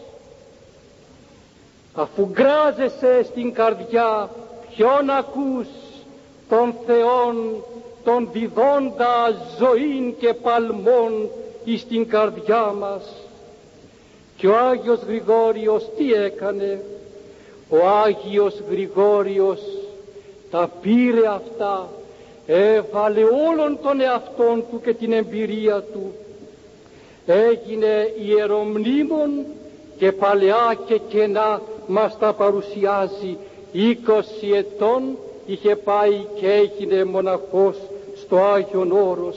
Αφού γκράζεσαι στην καρδιά, ποιον ακούς? Τον Θεόν, τον διδόντα ζωήν και παλμών εις την καρδιά μας. Και ο Άγιος Γρηγόριος τι έκανε? Ο Άγιος Γρηγόριος τα πήρε αυτά, έβαλε όλον τον εαυτόν του και την εμπειρία του, έγινε ιερομνήμων και παλαιά και κενά μας τα παρουσιάζει. 20 ετών είχε πάει και έγινε μοναχός στο Άγιον Όρος.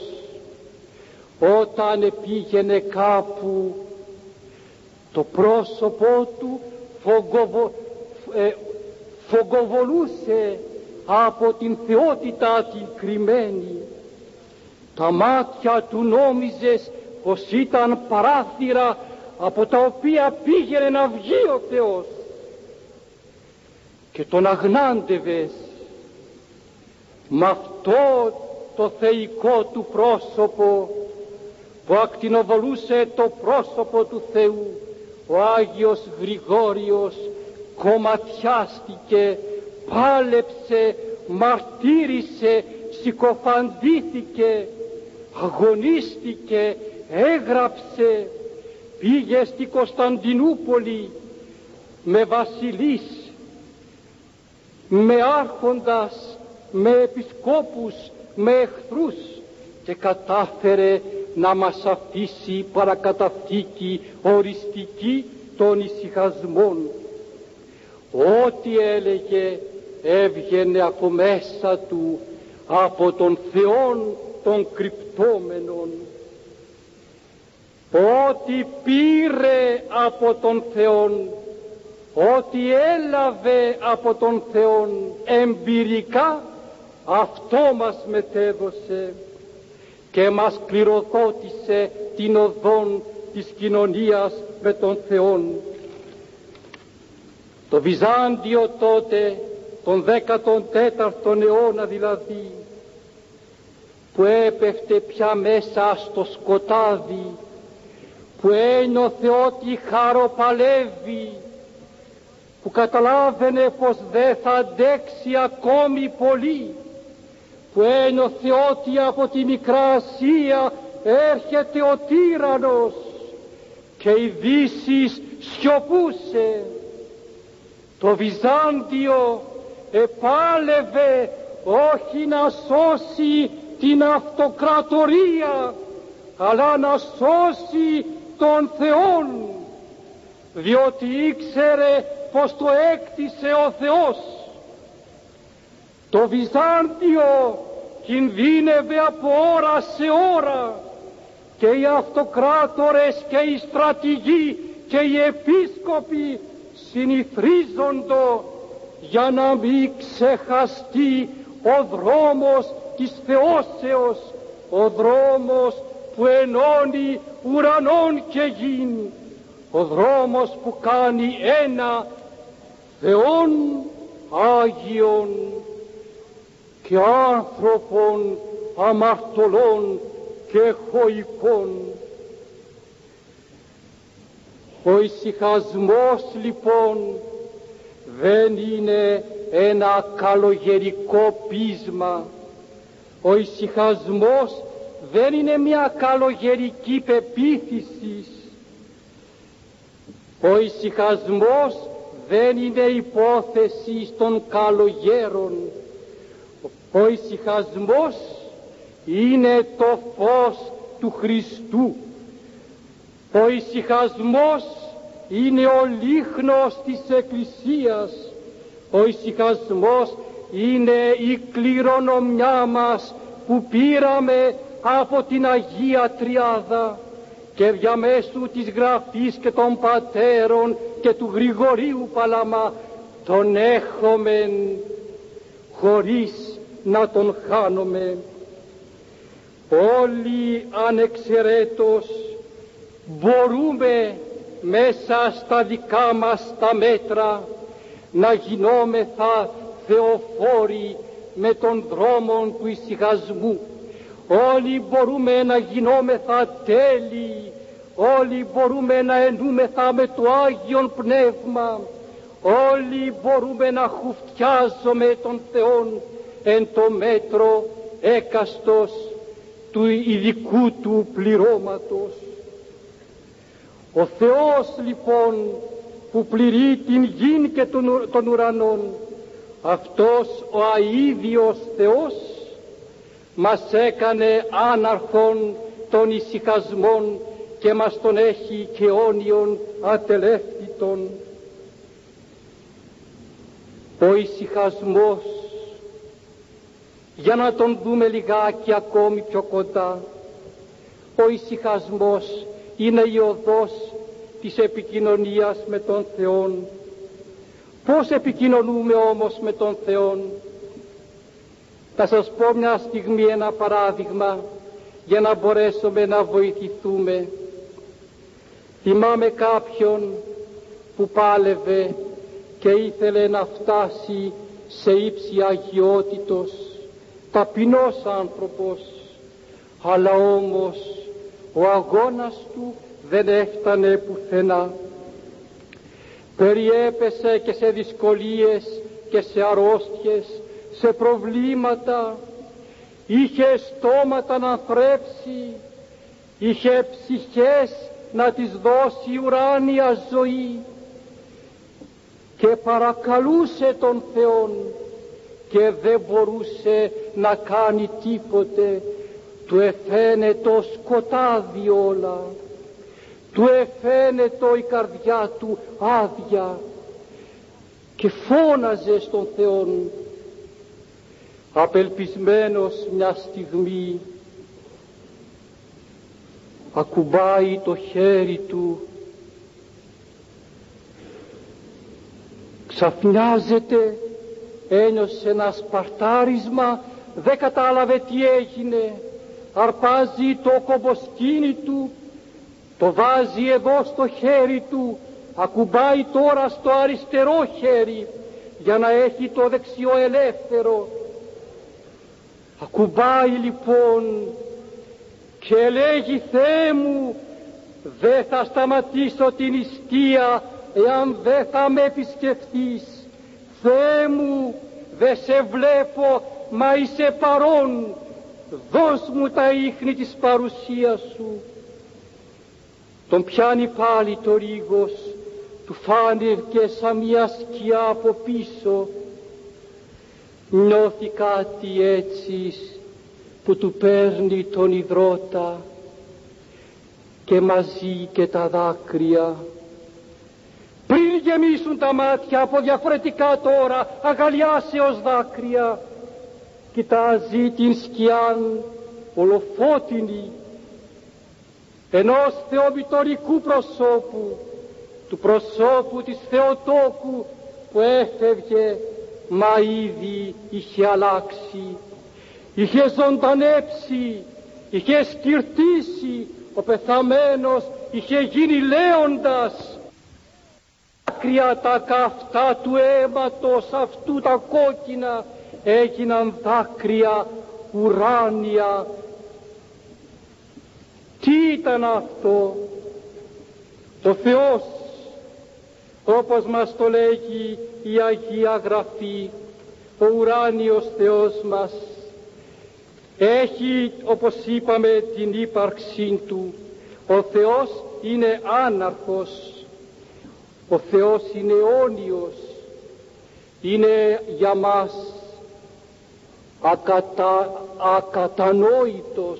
Όταν πήγαινε κάπου, το πρόσωπό του φογκοβολούσε από την θεότητα την κρυμμένη. Τα μάτια του νόμιζες πως ήταν παράθυρα από τα οποία πήγαινε να βγει ο Θεός, και τον αγνάντευες. Μ' αυτό το θεϊκό του πρόσωπο που ακτινοβολούσε το πρόσωπο του Θεού, ο Άγιος Γρηγόριος κομματιάστηκε, πάλεψε, μαρτύρησε, συκοφαντήθηκε, αγωνίστηκε, έγραψε, πήγε στη Κωνσταντινούπολη με βασιλείς, με άρχοντας, με επισκόπους, με εχθρούς και κατάφερε να μας αφήσει παρακαταθήκη οριστική των ησυχασμών. Ό,τι έλεγε έβγαινε από μέσα του, από τον Θεόν των κρυπτόμενων. Ό,τι πήρε από τον Θεόν, ό,τι έλαβε από τον Θεόν εμπειρικά, αυτό μας μετέδωσε και μας κληροδότησε την οδόν της κοινωνίας με τον Θεόν. Το Βυζάντιο τότε, τον 14ο αιώνα δηλαδή, που έπεφτε πια μέσα στο σκοτάδι, που ένιωθε ότι χαροπαλεύει, που καταλάβαινε πως δεν θα αντέξει ακόμη πολύ, που ένιωθε ότι από τη Μικρά Ασία έρχεται ο τύραννος και η Δύσης σιωπούσε. Το Βυζάντιο επάλευε όχι να σώσει την αυτοκρατορία, αλλά να σώσει τον Θεόν, διότι ήξερε πως το έκτισε ο Θεός. Το Βυζάντιο κινδύνευε από ώρα σε ώρα και οι αυτοκράτορες και οι στρατηγοί και οι επίσκοποι συνηθρίζοντο για να μην ξεχαστεί ο δρόμος της θεώσεως, ο δρόμος που ενώνει ουρανών και γην, ο δρόμος που κάνει ένα Θεόν Άγιον και άνθρωπον αμαρτωλών και χωικών. Ο ησυχασμός λοιπόν δεν είναι ένα καλογερικό πείσμα. Ο ησυχασμός δεν είναι μια καλογερική πεποίθηση. Ο ησυχασμός δεν είναι υπόθεση των καλογέρων. Ο ησυχασμός είναι το φως του Χριστού. Ο ησυχασμός είναι ο λίχνος της Εκκλησίας. Ο ησυχασμός είναι η κληρονομιά μας που πήραμε από την Αγία Τριάδα και διαμέσου της Γραφής και των Πατέρων και του Γρηγορίου Παλαμά τον έχομεν χωρίς να τον χάνουμε. Όλοι ανεξαιρέτως μπορούμε μέσα στα δικά μας τα μέτρα να γινόμεθα θεοφόροι με τον δρόμο του ησυχασμού. Όλοι μπορούμε να γινόμεθα τέλειοι, όλοι μπορούμε να ενούμεθα με το Άγιον Πνεύμα, όλοι μπορούμε να χουφτιάζουμε τον Θεόν εν το μέτρο έκαστος του ειδικού του πληρώματος. Ο Θεός λοιπόν που πληρεί την γην και των ουρανών, αυτός ο αίδιος Θεός μας έκανε άναρχον των ησυχασμών και μας τον έχει και αιώνιον ατελεύτητον. Ο ησυχασμός, για να τον δούμε λιγάκι ακόμη πιο κοντά, ο ησυχασμός είναι η οδός της επικοινωνίας με τον Θεόν. Πώς επικοινωνούμε όμως με τον Θεόν? Θα σας πω μια στιγμή ένα παράδειγμα για να μπορέσουμε να βοηθηθούμε. Θυμάμαι κάποιον που πάλευε και ήθελε να φτάσει σε ύψη αγιότητος, ταπεινός άνθρωπος, αλλά όμως Ο αγώνας του δεν έφτανε πουθενά. Περιέπεσε και σε δυσκολίες και σε αρρώστιες, σε προβλήματα. Είχε στόματα να θρέψει, είχε ψυχές να τις δώσει ουράνια ζωή και παρακαλούσε τον Θεόν και δεν μπορούσε να κάνει τίποτε. Του εφαίνεται σκοτάδι όλα, του εφαίνεται η καρδιά του άδεια και φώναζε στον Θεόν. Απελπισμένος μια στιγμή ακουμπάει το χέρι του, ξαφνιάζεται, ένιωσε ένα σπαρτάρισμα, δεν κατάλαβε τι έγινε. Αρπάζει το κομποσκίνη του, το βάζει εδώ στο χέρι του, ακουμπάει τώρα στο αριστερό χέρι για να έχει το δεξιό ελεύθερο. Ακουμπάει λοιπόν και λέγει: Θεέ μου, δεν θα σταματήσω την νηστεία εάν δεν θα με επισκεφθείς. Θεέ μου, δεν σε βλέπω μα είσαι παρόν, δώσ' μου τα ίχνη της παρουσίας σου. Τον πιάνει πάλι το ρίγος, του φάνηκε σαν μια σκιά από πίσω. Νιώθει κάτι έτσι που του παίρνει τον υδρότα και μαζί και τα δάκρυα. Πριν γεμίσουν τα μάτια από διαφορετικά τώρα αγαλιάσεως δάκρυα, κοιτάζει την σκιάν ολοφώτινη ενός θεομητορικού προσώπου, του προσώπου της Θεοτόκου που έφευγε μα ήδη είχε αλλάξει, είχε ζωντανέψει, είχε σκυρτήσει, ο πεθαμένος είχε γίνει λέοντας. Δάκρυα τα καυτά του αίματος αυτού τα κόκκινα έγιναν δάκρυα ουράνια. Τι ήταν αυτό? Το Θεός, όπως μας το λέγει η Αγία Γραφή, ο ουράνιος Θεός μας έχει, όπως είπαμε, την ύπαρξή του. Ο Θεός είναι άναρχος, ο Θεός είναι αιώνιος, είναι για μας ακατανόητος,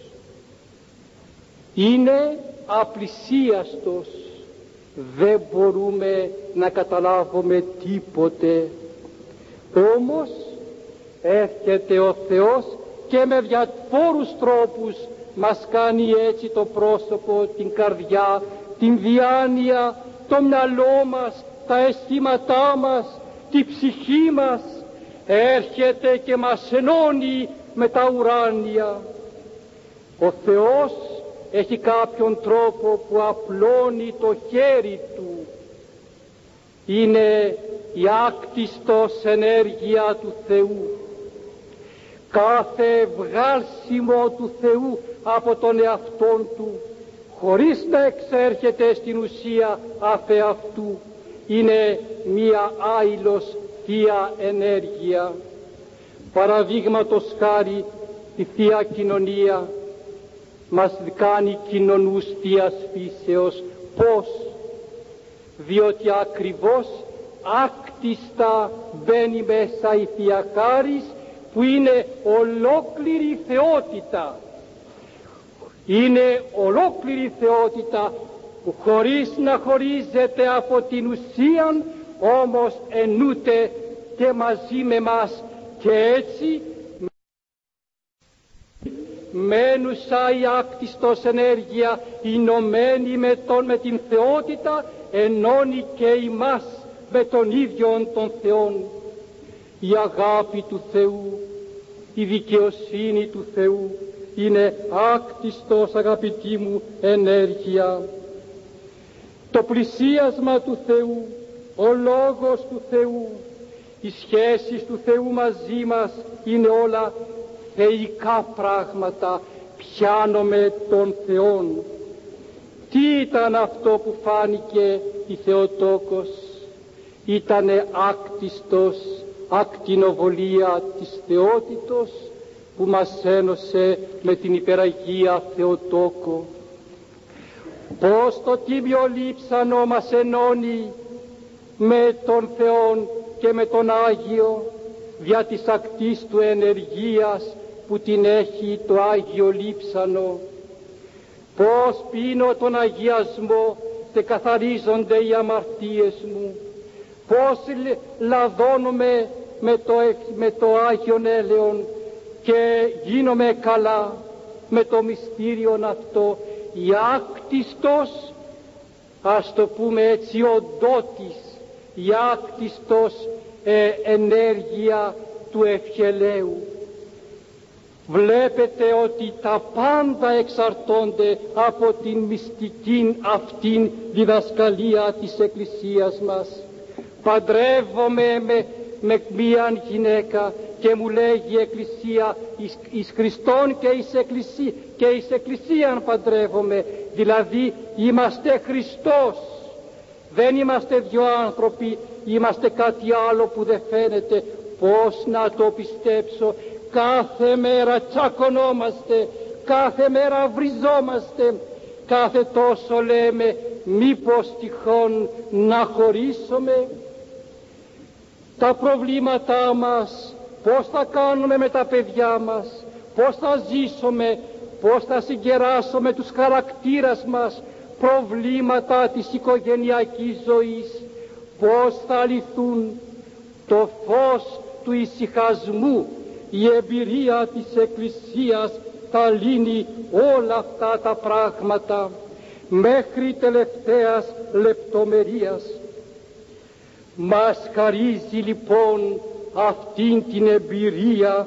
είναι απλησίαστος, δεν μπορούμε να καταλάβουμε τίποτε. Όμως έρχεται ο Θεός και με διαφόρους τρόπους μας κάνει έτσι το πρόσωπο, την καρδιά, την διάνοια, το μυαλό μας, τα αισθήματά μας, τη ψυχή μας. Έρχεται και μας ενώνει με τα ουράνια. Ο Θεός έχει κάποιον τρόπο που απλώνει το χέρι του. Είναι η άκτιστος ενέργεια του Θεού. Κάθε βγάλσιμο του Θεού από τον εαυτόν του, χωρίς να εξέρχεται στην ουσία αφεαυτού, είναι μία άειλος Θεία ενέργεια. Παραδείγματος χάρη, η Θεία Κοινωνία μας κάνει κοινωνούς Θείας φύσεως. Πώς? Διότι ακριβώς άκτιστα μπαίνει μέσα η Θεία Χάρις, που είναι ολόκληρη θεότητα. Είναι ολόκληρη θεότητα που χωρίς να χωρίζεται από την ουσία, όμως ενούται και μαζί με μας, και έτσι μένουσα η άκτιστος ενέργεια ενωμένη με την θεότητα, ενώνει και ημάς με τον ίδιον τον Θεόν. Η αγάπη του Θεού, η δικαιοσύνη του Θεού είναι άκτιστος, αγαπητοί μου, ενέργεια. Το πλησίασμα του Θεού, ο λόγος του Θεού, οι σχέσεις του Θεού μαζί μας είναι όλα θεϊκά πράγματα πιάνομαι τον Θεόν. Τι ήταν αυτό που φάνηκε η Θεοτόκος? Ήτανε άκτιστος ακτινοβολία της θεότητος που μας ένωσε με την υπεραγία Θεοτόκο. Πώς το τίμιο λείψανο μας ενώνει με τον Θεόν και με τον Άγιο δια της ακτής του ενεργείας που την έχει το Άγιο λείψανο. Πώς πίνω τον αγιασμό και καθαρίζονται οι αμαρτίες μου. Πώς λαδώνομαι με το Άγιον έλεον και γίνομαι καλά με το μυστήριον αυτό. Η άκτιστος, ας το πούμε έτσι, οντότης, η άκτιστος ενέργεια του ευχελαίου. Βλέπετε ότι τα πάντα εξαρτώνται από την μυστική αυτήν διδασκαλία της Εκκλησίας μας. Παντρεύομαι με μίαν γυναίκα και μου λέγει η Εκκλησία εις Χριστόν και εις Εκκλησίαν παντρεύομαι, δηλαδή είμαστε Χριστός. Δεν είμαστε δυο άνθρωποι, είμαστε κάτι άλλο που δεν φαίνεται. Πώς να το πιστέψω? Κάθε μέρα τσακωνόμαστε, κάθε μέρα βριζόμαστε, κάθε τόσο λέμε μήπως τυχόν να χωρίσουμε. Τα προβλήματά μας, πώς θα κάνουμε με τα παιδιά μας, πώς θα ζήσουμε, πώς θα συγκεράσουμε τους χαρακτήρας μας, προβλήματα της οικογενειακής ζωής, πώς θα λυθούν. Το φως του ησυχασμού, η εμπειρία της Εκκλησίας θα λύνει όλα αυτά τα πράγματα μέχρι τελευταίας λεπτομερίας. Μας χαρίζει λοιπόν αυτήν την εμπειρία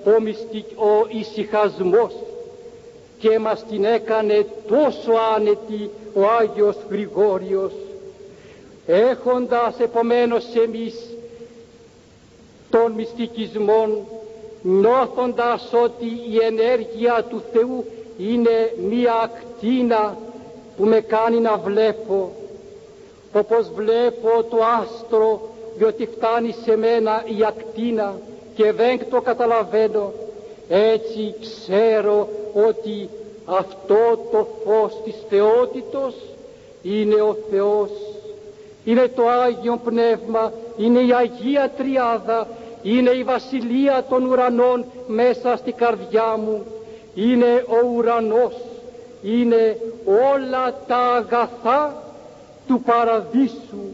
ο ησυχασμός και μας την έκανε τόσο άνετη ο Άγιος Γρηγόριος, έχοντας επομένως εμείς των μυστικισμών, νιώθοντας ότι η ενέργεια του Θεού είναι μία ακτίνα που με κάνει να βλέπω, όπως βλέπω το άστρο, διότι φτάνει σε μένα η ακτίνα και δεν το καταλαβαίνω, έτσι ξέρω ότι αυτό το φως της θεότητος είναι ο Θεός, είναι το Άγιο Πνεύμα, είναι η Αγία Τριάδα, είναι η Βασιλεία των ουρανών μέσα στη καρδιά μου, είναι ο ουρανός, είναι όλα τα αγαθά του παραδείσου.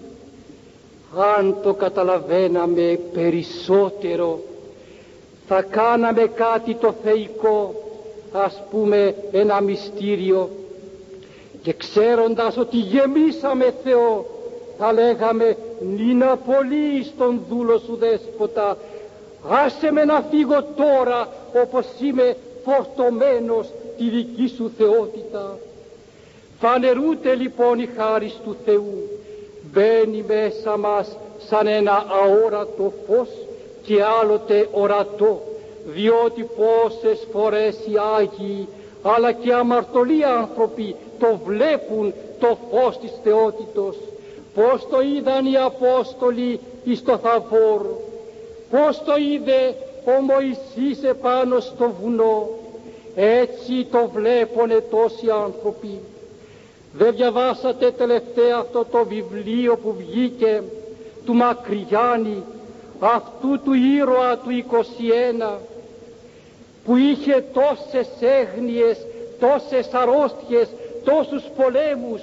Αν το καταλαβαίναμε περισσότερο, θα κάναμε κάτι το θεϊκό, ας πούμε ένα μυστήριο, και ξέροντας ότι γεμίσαμε Θεό, θα λέγαμε νίνα πολύ στον δούλο σου Δέσποτα, άσε με να φύγω τώρα όπως είμαι φορτωμένος τη δική σου θεότητα. Φανερούται λοιπόν η χάρις του Θεού, μπαίνει μέσα μας σαν ένα αόρατο φως και άλλοτε ορατό, διότι πόσες φορές οι Άγιοι αλλά και αμαρτωλοί άνθρωποι το βλέπουν το φως της θεότητος. Πώς το είδαν οι Απόστολοι εις το Θαβόρ, πώς το είδε ο Μωυσής επάνω στο βουνό, έτσι το βλέπουνε τόσοι άνθρωποι. Δεν διαβάσατε τελευταία αυτό το βιβλίο που βγήκε του Μακρυγιάννη, αυτού του ήρωα του 21, που είχε τόσες έγνοιες, τόσες αρρώστιες, τόσους πολέμους,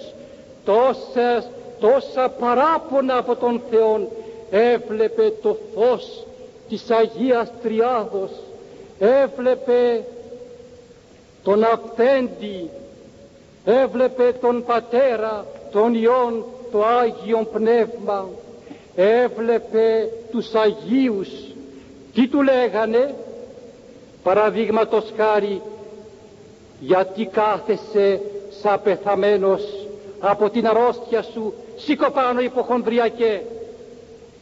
τόσα παράπονα από τον Θεό? Έβλεπε το φως της Αγίας Τριάδος, έβλεπε τον Απτέντη, έβλεπε τον Πατέρα, τον Υιόν, το Άγιον Πνεύμα, έβλεπε τους Αγίους. Τι του λέγανε? Παραδείγματος χάρη, γιατί κάθεσαι σαν πεθαμένος από την αρρώστια σου, σήκω πάνω υποχονδριακέ.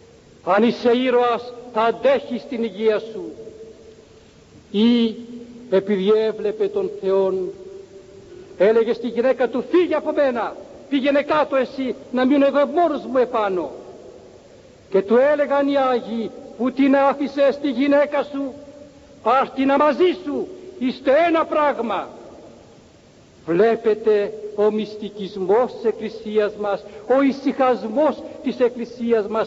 Αν είσαι ήρωας θα αντέχεις την υγεία σου. Ή επειδή έβλεπε τον Θεόν, έλεγε στη γυναίκα του: φύγε από μένα, πήγαινε κάτω εσύ, να μείνω εγώ μόνος μου επάνω. Και του έλεγαν οι Άγιοι: που την άφησες τη γυναίκα σου, πάρ' την μαζί σου, είστε ένα πράγμα. Βλέπετε, ο μυστικισμός της Εκκλησίας μας, ο ησυχασμός της Εκκλησίας μας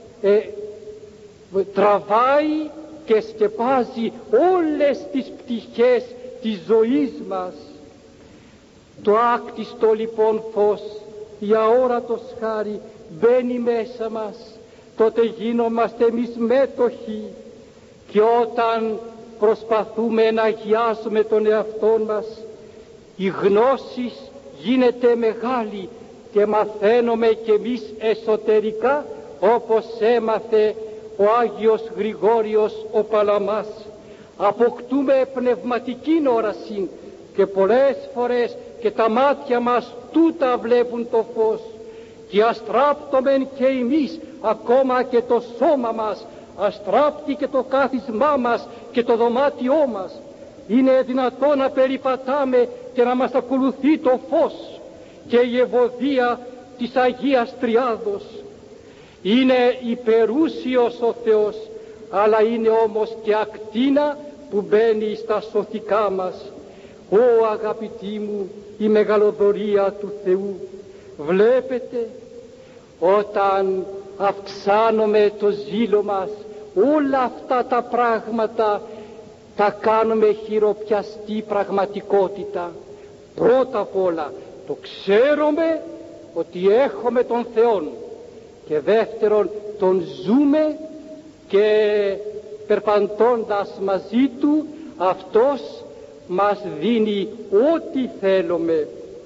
τραβάει και σκεπάζει όλες τις πτυχές της ζωής μας. Το άκτιστο λοιπόν φως, η αόρατος χάρη μπαίνει μέσα μας, τότε γίνομαστε εμείς μέτοχοι, και όταν προσπαθούμε να αγιάσουμε τον εαυτό μας, η γνώση γίνεται μεγάλη και μαθαίνουμε κι εμείς εσωτερικά, όπως έμαθε ο Άγιος Γρηγόριος ο Παλαμάς. Αποκτούμε πνευματική όραση και πολλές φορές και τα μάτια μας τούτα βλέπουν το φως, και αστράπτομεν και εμείς ακόμα και το σώμα μας, αστράπτει και το κάθισμά μας και το δωμάτιό μας. Είναι δυνατό να περιπατάμε και να μας ακολουθεί το φως και η ευωδία της Αγίας Τριάδος. Είναι υπερούσιος ο Θεός, αλλά είναι όμως και ακτίνα που μπαίνει στα σωθικά μας. Ω αγαπητοί μου, η μεγαλοδωρία του Θεού. Βλέπετε, όταν αυξάνουμε το ζήλο μας, όλα αυτά τα πράγματα τα κάνουμε χειροπιαστή πραγματικότητα. Πρώτα απ' όλα το ξέρουμε ότι έχουμε τον Θεόν, και δεύτερον τον ζούμε, και περπατώντας μαζί του αυτός μας δίνει ό,τι θέλουμε.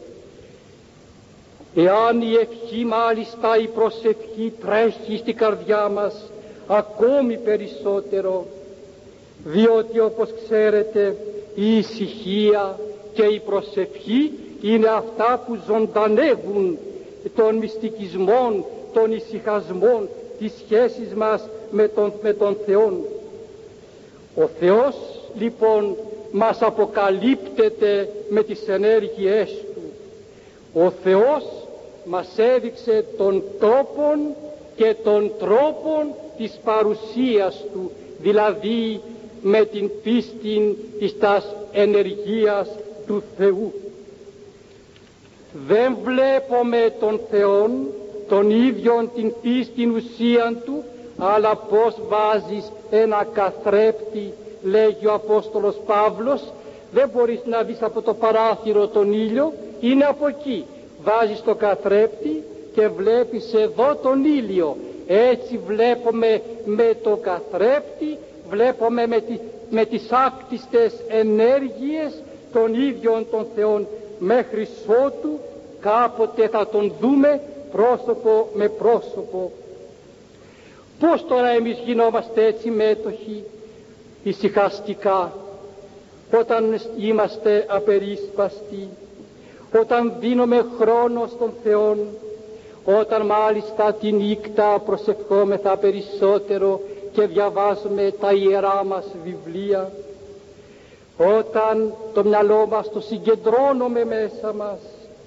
Εάν η ευχή, μάλιστα η προσευχή, τρέχει στην καρδιά μας ακόμη περισσότερο, διότι όπως ξέρετε η ησυχία και η προσευχή είναι αυτά που ζωντανεύουν των μυστικισμών, των ησυχασμών, τις σχέσεις μας με τον Θεό. Ο Θεός λοιπόν μας αποκαλύπτεται με τις ενέργειές Του. Ο Θεός μας έδειξε τον τόπον και τον τρόπον της παρουσίας Του, δηλαδή με την πίστη της τας ενεργείας του Θεού. Δεν βλέπουμε τον Θεόν, τον ίδιον την πίστην ουσίαν Του, αλλά πως βάζεις ένα καθρέπτη, λέγει ο Απόστολος Παύλος, δεν μπορείς να δεις από το παράθυρο τον ήλιο, είναι από εκεί. Βάζεις το καθρέπτη και βλέπεις εδώ τον ήλιο. Έτσι βλέπουμε με το καθρέπτη, βλέπουμε με τις άκτιστες ενέργειες των ίδιων των Θεών, μέχρι ότου κάποτε θα τον δούμε πρόσωπο με πρόσωπο. Πώς τώρα εμείς γινόμαστε έτσι μέτοχοι? Ησυχαστικά, όταν είμαστε απερίσπαστοι, όταν δίνουμε χρόνο στον Θεό, όταν μάλιστα τη νύχτα προσευχόμεθα περισσότερο και διαβάζουμε τα ιερά μας βιβλία, όταν το μυαλό μας το συγκεντρώνουμε μέσα μας,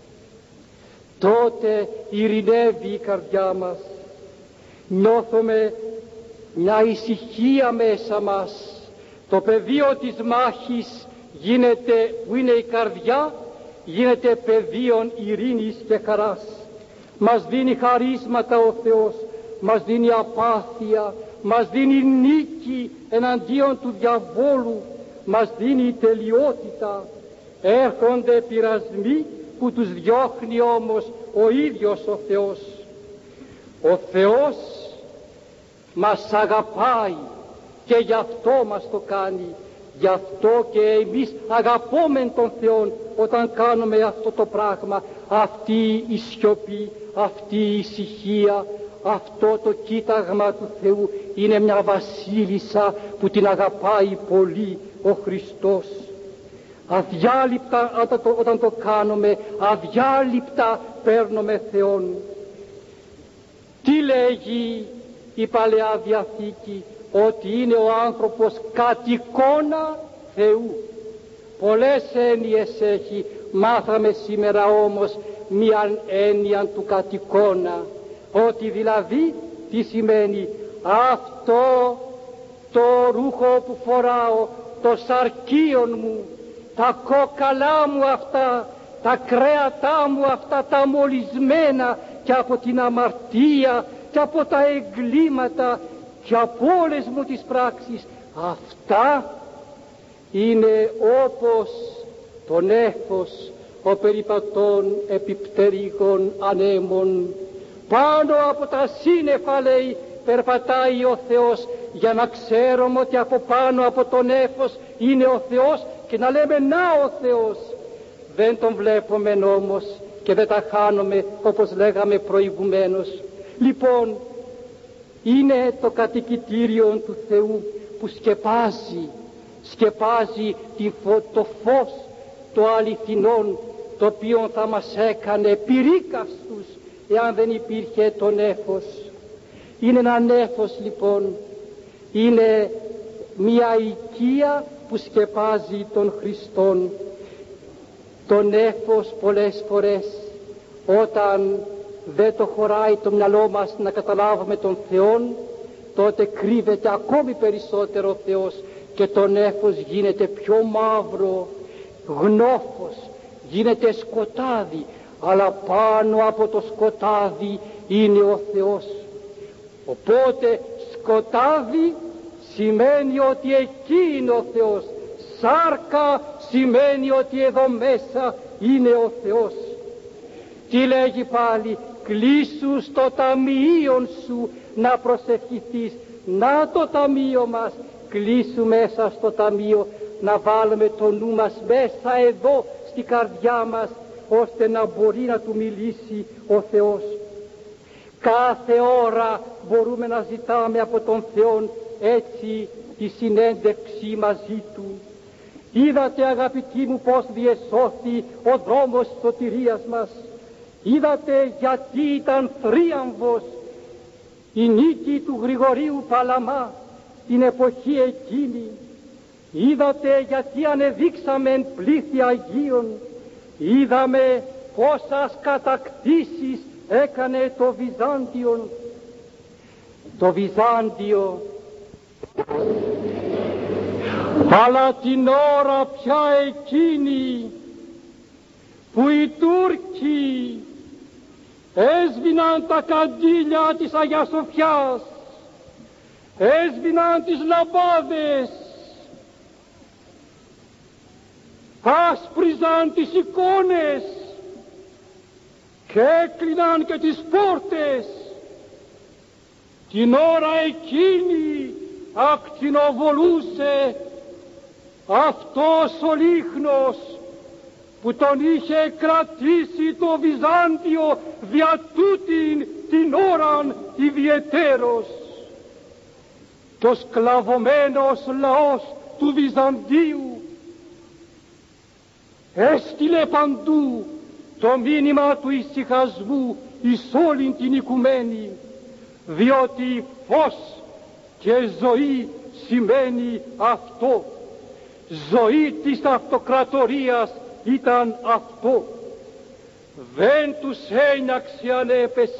τότε ειρηνεύει η καρδιά μας. Νιώθουμε μια ησυχία μέσα μας. Το πεδίο της μάχης γίνεται, που είναι η καρδιά, γίνεται πεδίο ειρήνης και χαράς. Μας δίνει χαρίσματα ο Θεός, μας δίνει απάθεια, μας δίνει νίκη εναντίον του διαβόλου, μας δίνει τελειότητα. Έρχονται πειρασμοί που τους διώχνει όμως ο ίδιος ο Θεός. Ο Θεός μας αγαπάει και γι' αυτό μας το κάνει. Γι' αυτό και εμείς αγαπούμε τον Θεό όταν κάνουμε αυτό το πράγμα. Αυτή η σιωπή, αυτή η ησυχία, αυτό το κοίταγμα του Θεού είναι μια βασίλισσα που την αγαπάει πολύ ο Χριστός. Αδιάλειπτα όταν το κάνουμε, αδιάλειπτα παίρνουμε Θεόν. Τι λέγει η Παλαιά Διαθήκη? Ότι είναι ο άνθρωπος κατ' εικόνα Θεού. πολλές έννοιες έχει. Μάθαμε σήμερα όμως μίαν έννοια του κατ' εικόνα, ότι δηλαδή τι σημαίνει αυτό το ρούχο που φοράω, το σαρκίον μου, τα κόκαλά μου αυτά, τα κρέατά μου αυτά, τα μολυσμένα και από την αμαρτία και από τα εγκλήματα και από όλες μου τις πράξεις, αυτά είναι όπως το νέφος ο περιπατών επιπτερίγων ανέμων. Πάνω από τα σύννεφα, λέει, περπατάει ο Θεός, για να ξέρουμε ότι από πάνω από το νέφος είναι ο Θεός και να λέμε να ο Θεός. Δεν τον βλέπουμε όμως και δεν τα χάνουμε όπως λέγαμε προηγουμένως. Λοιπόν, είναι το κατοικητήριο του Θεού που σκεπάζει το φως το αληθινόν, το οποίο θα μας έκανε πυρίκαυστους εάν δεν υπήρχε το νέφος. Είναι ένα νέφος λοιπόν, είναι μια οικία που σκεπάζει τον Χριστόν. Το νέφος πολλές φορές όταν δεν το χωράει το μυαλό μας να καταλάβουμε τον Θεόν, τότε κρύβεται ακόμη περισσότερο ο Θεός και το νέφος γίνεται πιο μαύρο, γνώφος, γίνεται σκοτάδι, αλλά πάνω από το σκοτάδι είναι ο Θεός. Οπότε σκοτάδι σημαίνει ότι εκεί είναι ο Θεός, σάρκα σημαίνει ότι εδώ μέσα είναι ο Θεός. Τι λέγει πάλι? Κλείσου στο ταμείο σου να προσευχηθείς. Να το ταμείο μας, κλείσου μέσα στο ταμείο, να βάλουμε το νου μας μέσα εδώ στη καρδιά μας, ώστε να μπορεί να του μιλήσει ο Θεός. Κάθε ώρα μπορούμε να ζητάμε από τον Θεό έτσι τη συνέντευξη μαζί του. Είδατε, αγαπητοί μου, πως διεσώθη ο δρόμος της σωτηρίας μας. Είδατε γιατί ήταν θρίαμβος η νίκη του Γρηγορίου Παλαμά την εποχή εκείνη. Είδατε γιατί ανεδείξαμε πλήθη Αγίων. Είδαμε πόσας κατακτήσεις έκανε το Βυζάντιο. Το Βυζάντιο, αλλά την ώρα πια εκείνη που οι Τούρκοι έσβηναν τα καντήλια της Αγίας Σοφιάς, έσβηναν τις λαμπάδες, άσπριζαν τις εικόνες και έκλειναν και τις πόρτες, την ώρα εκείνη ακτινοβολούσε αυτός ο λίχνος που τον είχε κρατήσει το Βυζάντιο δια τούτην την ώραν ιδιαιτέρως. Και ο σκλαβωμένος λαός του Βυζαντίου έστειλε παντού το μήνυμα του ησυχασμού εις όλην την οικουμένη, διότι φως και ζωή σημαίνει αυτό. Ζωή της αυτοκρατορίας ήταν αυτό. Δεν τους ένιαξε αν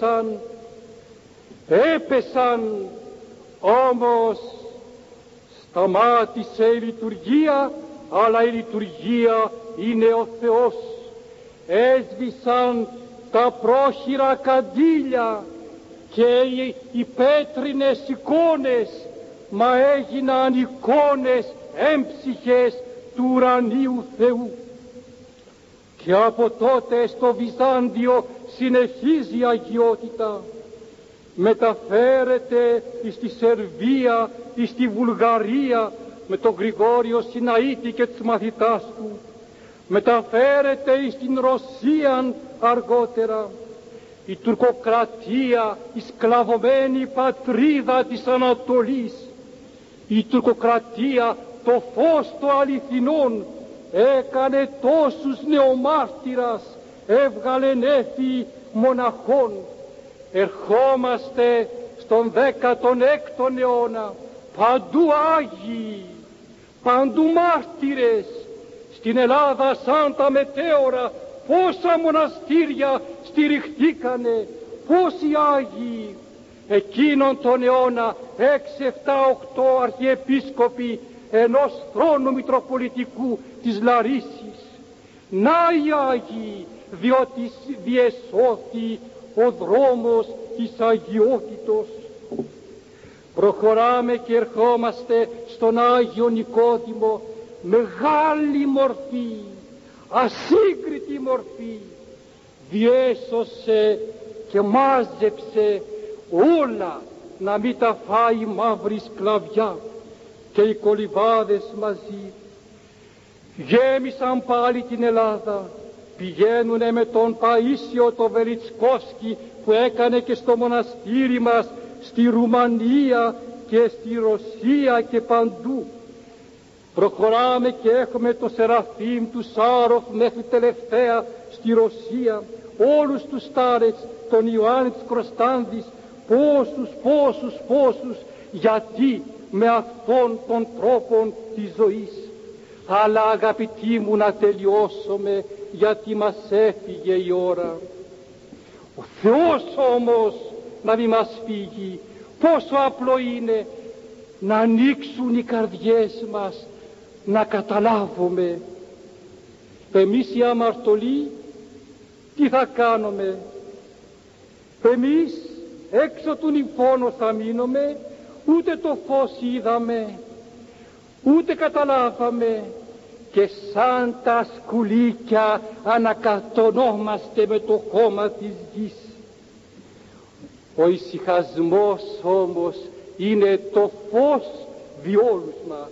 έπεσαν, όμως σταμάτησε η λειτουργία, αλλά η λειτουργία είναι ο Θεός. Έσβησαν τα πρόχειρα καντήλια και οι πέτρινες εικόνες, μα έγιναν εικόνες έμψυχες του ουρανίου Θεού. Και από τότε στο Βυζάντιο συνεχίζει η αγιότητα. Μεταφέρεται στη Σερβία, στη Βουλγαρία με τον Γρηγόριο Συναήτη και τους μαθητάς του. Μεταφέρεται στην Ρωσία αργότερα. Η τουρκοκρατία, η σκλαβωμένη πατρίδα της Ανατολής, η τουρκοκρατία, το φως το αληθινόν, έκανε τόσους νεομάρτυρας, έβγαλε νέφη μοναχών. Ερχόμαστε στον 16ο αιώνα, παντού Άγιοι, παντού μάρτυρες, Στην Ελλάδα σαν τα μετέωρα πόσα μοναστήρια στηριχτήκανε, πόσοι Άγιοι. Εκείνον τον αιώνα 6, 7, 8 αρχιεπίσκοποι ενός θρόνου μητροπολιτικού της Λαρίσης. Να οι Άγιοι, διότι διεσώθη ο δρόμος της αγιότητος. Προχωράμε και ερχόμαστε στον Άγιο Νικόδημο, μεγάλη μορφή, ασύγκριτη μορφή. Διέσωσε και μάζεψε όλα, να μην τα φάει μαύρη σκλαβιά, και οι κολυβάδες μαζί. Γέμισαν πάλι την Ελλάδα, πηγαίνουνε με τον Παΐσιο το Βελιτσκόφσκι που έκανε και στο μοναστήρι μας, στη Ρουμανία και στη Ρωσία και παντού. Προχωράμε και έχουμε το Σεραφείμ του Σάροφ μέχρι τελευταία στη Ρωσία, όλους τους Στάρετς, τον Ιωάννη της Κροστάνδης, πόσους, γιατί με αυτόν τον τρόπο της ζωής. Αλλά αγαπητοί μου, να τελειώσουμε, γιατί μας έφυγε η ώρα. Ο Θεός όμως να μην μας φύγει. Πόσο απλό είναι να ανοίξουν οι καρδιές μας, να καταλάβουμε. Εμείς οι αμαρτωλοί τι θα κάνουμε? Εμείς έξω του νυμφώνος θα μείνουμε, ούτε το φως είδαμε, ούτε καταλάβαμε, και σαν τα σκουλίκια ανακατονόμαστε με το χώμα της γης. Ο ησυχασμός όμως είναι το φως δι' όλους μας.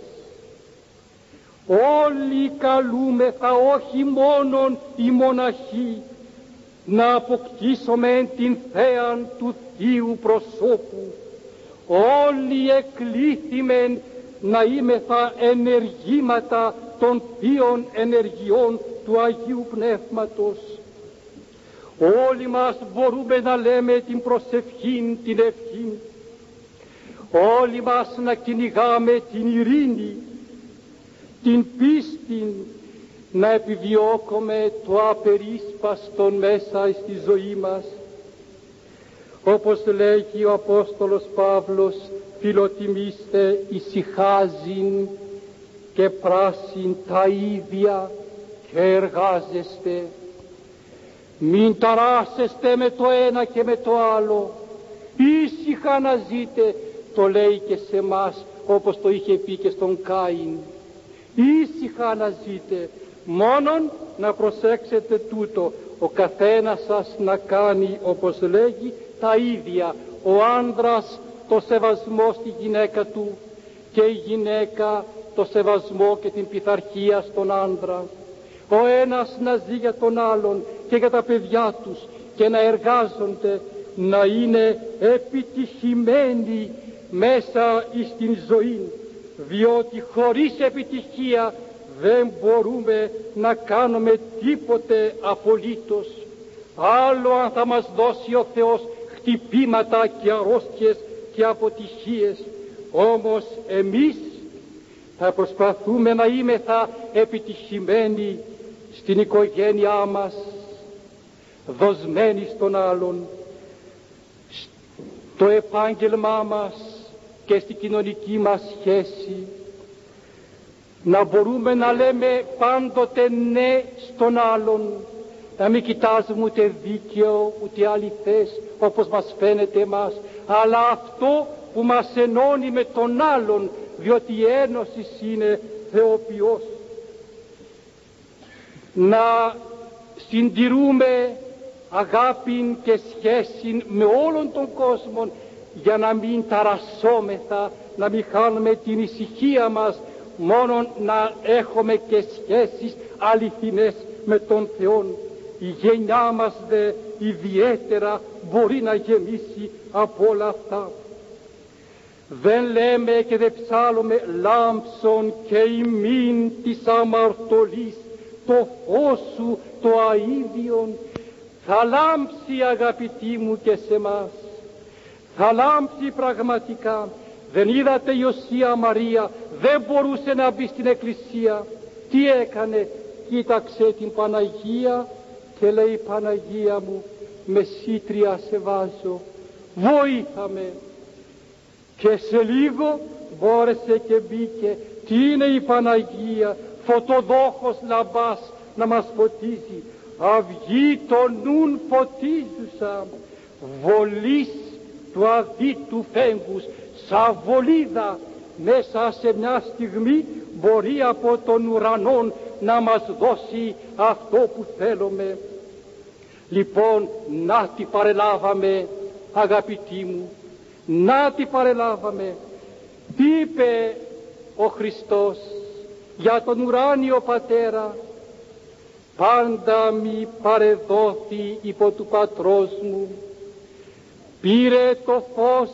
Όλοι καλούμεθα, όχι μόνον οι μοναχοί, να αποκτήσουμε την θέαν του Θείου προσώπου. Όλοι εκλήθημεν να είμεθα ενεργήματα των θείων ενεργειών του Αγίου Πνεύματος. Όλοι μας μπορούμε να λέμε την προσευχήν, την ευχήν. Όλοι μας να κυνηγάμε την ειρήνη, την πίστη, να επιδιώκουμε το απερίσπαστον μέσα στη ζωή μας. Όπως λέγει ο Απόστολος Παύλος, φιλοτιμήστε ησυχάζειν και πράσιν τα ίδια και εργάζεστε. Μην ταράσεστε με το ένα και με το άλλο, ήσυχα να ζείτε, το λέει και σε μας, όπως το είχε πει και στον Κάιν. Ήσυχα να ζείτε, μόνον να προσέξετε τούτο, ο καθένας σας να κάνει, όπως λέγει, τα ίδια. Ο άνδρας το σεβασμό στη γυναίκα του και η γυναίκα το σεβασμό και την πειθαρχία στον άνδρα. Ο ένας να ζει για τον άλλον και για τα παιδιά τους και να εργάζονται, να είναι επιτυχημένοι μέσα στην ζωή, διότι χωρίς επιτυχία δεν μπορούμε να κάνουμε τίποτε απολύτως. Άλλο αν θα μας δώσει ο Θεός χτυπήματα και αρρώστιες και αποτυχίες, όμως εμείς θα προσπαθούμε να είμεθα επιτυχημένοι στην οικογένειά μας, δοσμένοι στον άλλον, στο επάγγελμά μας και στην κοινωνική μας σχέση, να μπορούμε να λέμε πάντοτε ναι στον άλλον, να μην κοιτάζουμε ούτε δίκαιο ούτε αληθές όπως μας φαίνεται εμάς, αλλά αυτό που μας ενώνει με τον άλλον, διότι η ένωση είναι θεοποιός. Να συντηρούμε αγάπη και σχέση με όλον τον κόσμο, για να μην ταρασσόμεθα, να μην χάνουμε την ησυχία μας, μόνο να έχουμε και σχέσεις αληθινές με τον Θεό. Η γενιά μας δε ιδιαίτερα μπορεί να γεμίσει από όλα αυτά. Δεν λέμε και δεν ψάλλουμε λάμψον και ημίν της αμαρτωλής, το φως σου το αΐδιον. Θα λάμψει, αγαπητοί μου, και σε μας. Θα λάμψει πραγματικά. Δεν είδατε η Οσία Μαρία δεν μπορούσε να μπει στην εκκλησία. Τι έκανε? κοίταξε την Παναγία και λέει: Παναγία μου, με σίτρια σε βάζω, βοήθα με. Και σε λίγο μπόρεσε και μπήκε. Τι είναι η Παναγία? Φωτοδόχος λαμπάς να μας φωτίζει. Αυγή το νουν φωτίζουσα, βολής του αδίτου φέγγους, σαν βολίδα μέσα σε μια στιγμή μπορεί από τον ουρανόν να μας δώσει αυτό που θέλουμε. Λοιπόν, να τη παρελάβαμε, αγαπητοί μου, να τη παρελάβαμε. Τι είπε ο Χριστός για τον ουράνιο Πατέρα? Πάντα μη παρεδόθη υπό του Πατρός μου. Πήρε το φως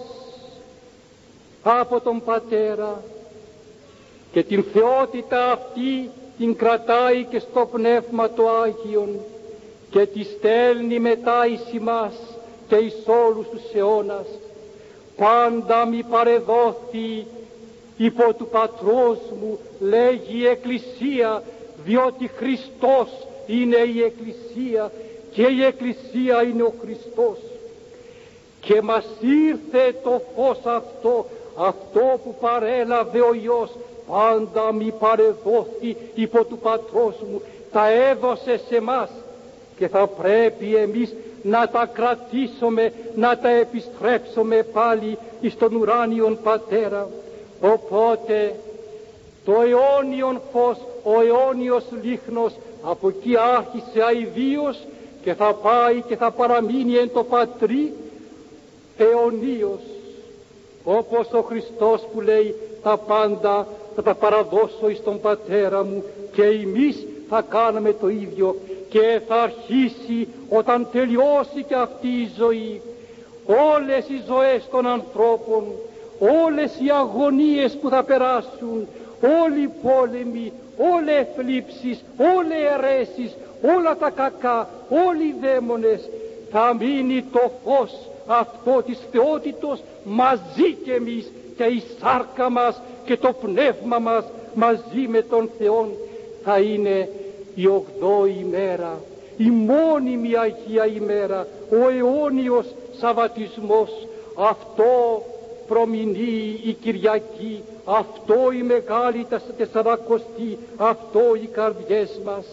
από τον Πατέρα και την θεότητα αυτή την κρατάει και στο Πνεύμα το Άγιον και τη στέλνει μετά εις εμάς και εις όλους τους αιώνας. Πάντα μη παρεδόθη υπό του Πατρός μου, λέγει η Εκκλησία, διότι Χριστός είναι η Εκκλησία και η Εκκλησία είναι ο Χριστός. Και μας ήρθε το φως αυτό που παρέλαβε ο Υιός. Πάντα μη παρεδόθη υπό του Πατρός μου, τα έδωσε σε μας και θα πρέπει εμείς να τα κρατήσουμε, να τα επιστρέψουμε πάλι εις τον ουράνιον Πατέρα. Οπότε το αιώνιον φως, ο αιώνιος λίχνος από εκεί άρχισε αηδίως και θα πάει και θα παραμείνει εν το Πατρί αιωνίως, όπως ο Χριστός που λέει τα πάντα θα τα παραδώσω εις τον Πατέρα μου και εμείς θα κάνουμε το ίδιο. Και θα αρχίσει όταν τελειώσει και αυτή η ζωή, όλες οι ζωές των ανθρώπων, όλες οι αγωνίες που θα περάσουν, όλοι οι πόλεμοι, όλες οι θλίψεις, όλες οι αιρέσεις, όλα τα κακά, όλοι οι δαίμονες, θα μείνει το φως αυτό της θεότητος μαζί και εμείς και η σάρκα μας και το πνεύμα μας μαζί με τον Θεόν. Θα είναι η 8η ημέρα, η μόνιμη Αγία ημέρα, ο αιώνιος Σαββατισμός. Αυτό προμηνύει η Κυριακή, αυτό η Μεγάλη Τεσσαρακοστή, αυτό οι καρδιές μας.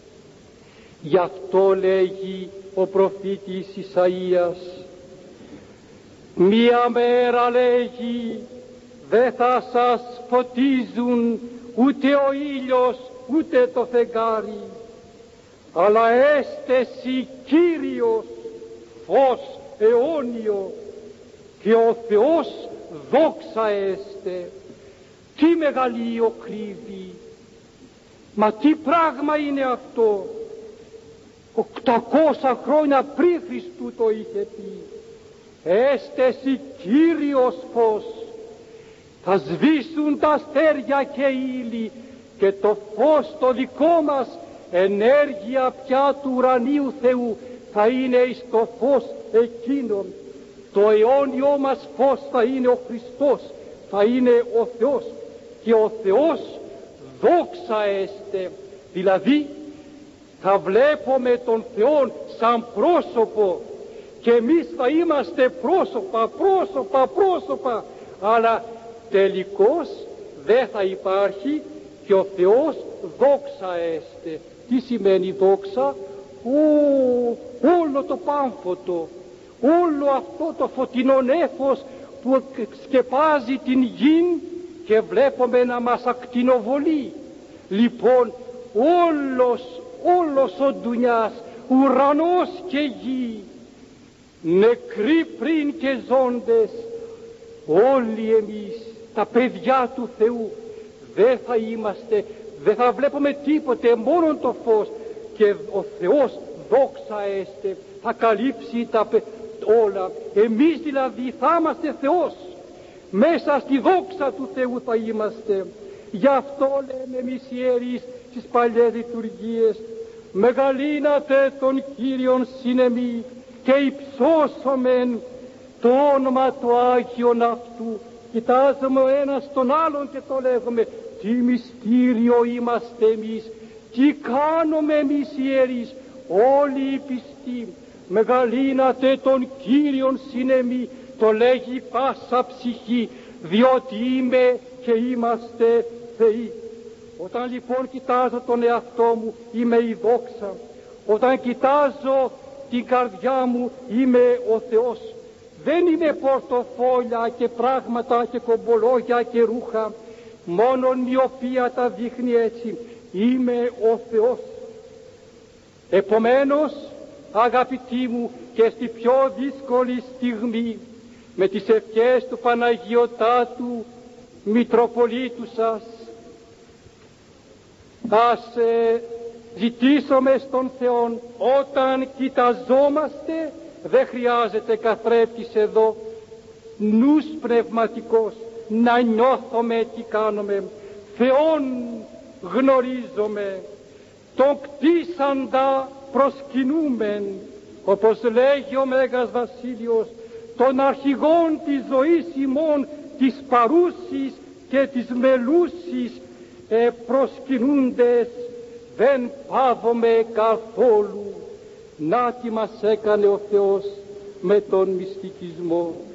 Γι' αυτό λέγει ο προφήτης Ισαΐας, μία μέρα λέγει δεν θα σας φωτίζουν ούτε ο ήλιος ούτε το φεγγάρι, αλλά έστεσι Κύριος φως αιώνιο και ο Θεός δόξα έστε. Τι μεγαλείο κρύβει, μα τι πράγμα είναι αυτό? 800 χρόνια πριν Χριστού το είχε πει. Έστεσι Κύριος φως, θα σβήσουν τα αστέρια και η ύλη και το φως το δικό μας ενέργεια πια του ουρανίου Θεού θα είναι εις το φως εκείνον. Το αιώνιό μας φως θα είναι ο Χριστός, θα είναι ο Θεός και ο Θεός δόξα έστε. Δηλαδή θα βλέπουμε τον Θεό σαν πρόσωπο και εμείς θα είμαστε πρόσωπα, αλλά τελικώς δεν θα υπάρχει και ο Θεός δόξα έστε. Τι σημαίνει δόξα? Όλο το πάμφωτο, όλο αυτό το φωτεινό νέφος που σκεπάζει την γη και βλέπουμε να μας ακτινοβολεί. Λοιπόν όλος ο ντουνιάς, ουρανός και γη, νεκροί πριν και ζώντες, όλοι εμείς τα παιδιά του Θεού δεν θα είμαστε, δεν θα βλέπουμε τίποτε, μόνο το φως και ο Θεός δόξα έστε θα καλύψει όλα. Εμείς δηλαδή θα είμαστε Θεός, μέσα στη δόξα του Θεού θα είμαστε. Γι' αυτό λέμε εμείς οι ιερείς στις παλιές λειτουργίες, μεγαλύνατε τον Κύριον συνεμή και υψώσομεν το όνομα το Άγιον αυτού. Κοιτάζουμε ο ένας τον άλλον και το λέγουμε, τι μυστήριο είμαστε εμείς, Τι κάνουμε εμείς ιερείς, όλοι οι πιστοί, μεγαλύνατε τον Κύριον συνεμή, το λέγει πάσα ψυχή, διότι είμαι και είμαστε Θεοί. Όταν λοιπόν κοιτάζω τον εαυτό μου, είμαι η δόξα. Όταν κοιτάζω την καρδιά μου, είμαι ο Θεός. Δεν είναι πορτοφόλια και πράγματα και κομπολόγια και ρούχα, μόνον μοιοπία τα δείχνει έτσι. Είμαι ο Θεός. Επομένως, αγαπητοί μου, και στη πιο δύσκολη στιγμή, με τις ευχές του Παναγιωτάτου Μητροπολίτου σας, ας ζητήσουμε στον Θεό, όταν κοιταζόμαστε, δεν χρειάζεται καθρέφτης εδώ, νους πνευματικός, να νιώθουμε τι κάνουμε. Θεόν γνωρίζομαι, τον κτίσαντα προσκυνούμεν, όπως λέγει ο Μέγας Βασίλειος, των αρχηγών της ζωής ημών, της παρούσης και της μελούσης προσκυνούντες, δεν πάβομαι καθόλου. Να τι μας έκανε ο Θεός με τον μυστικισμό.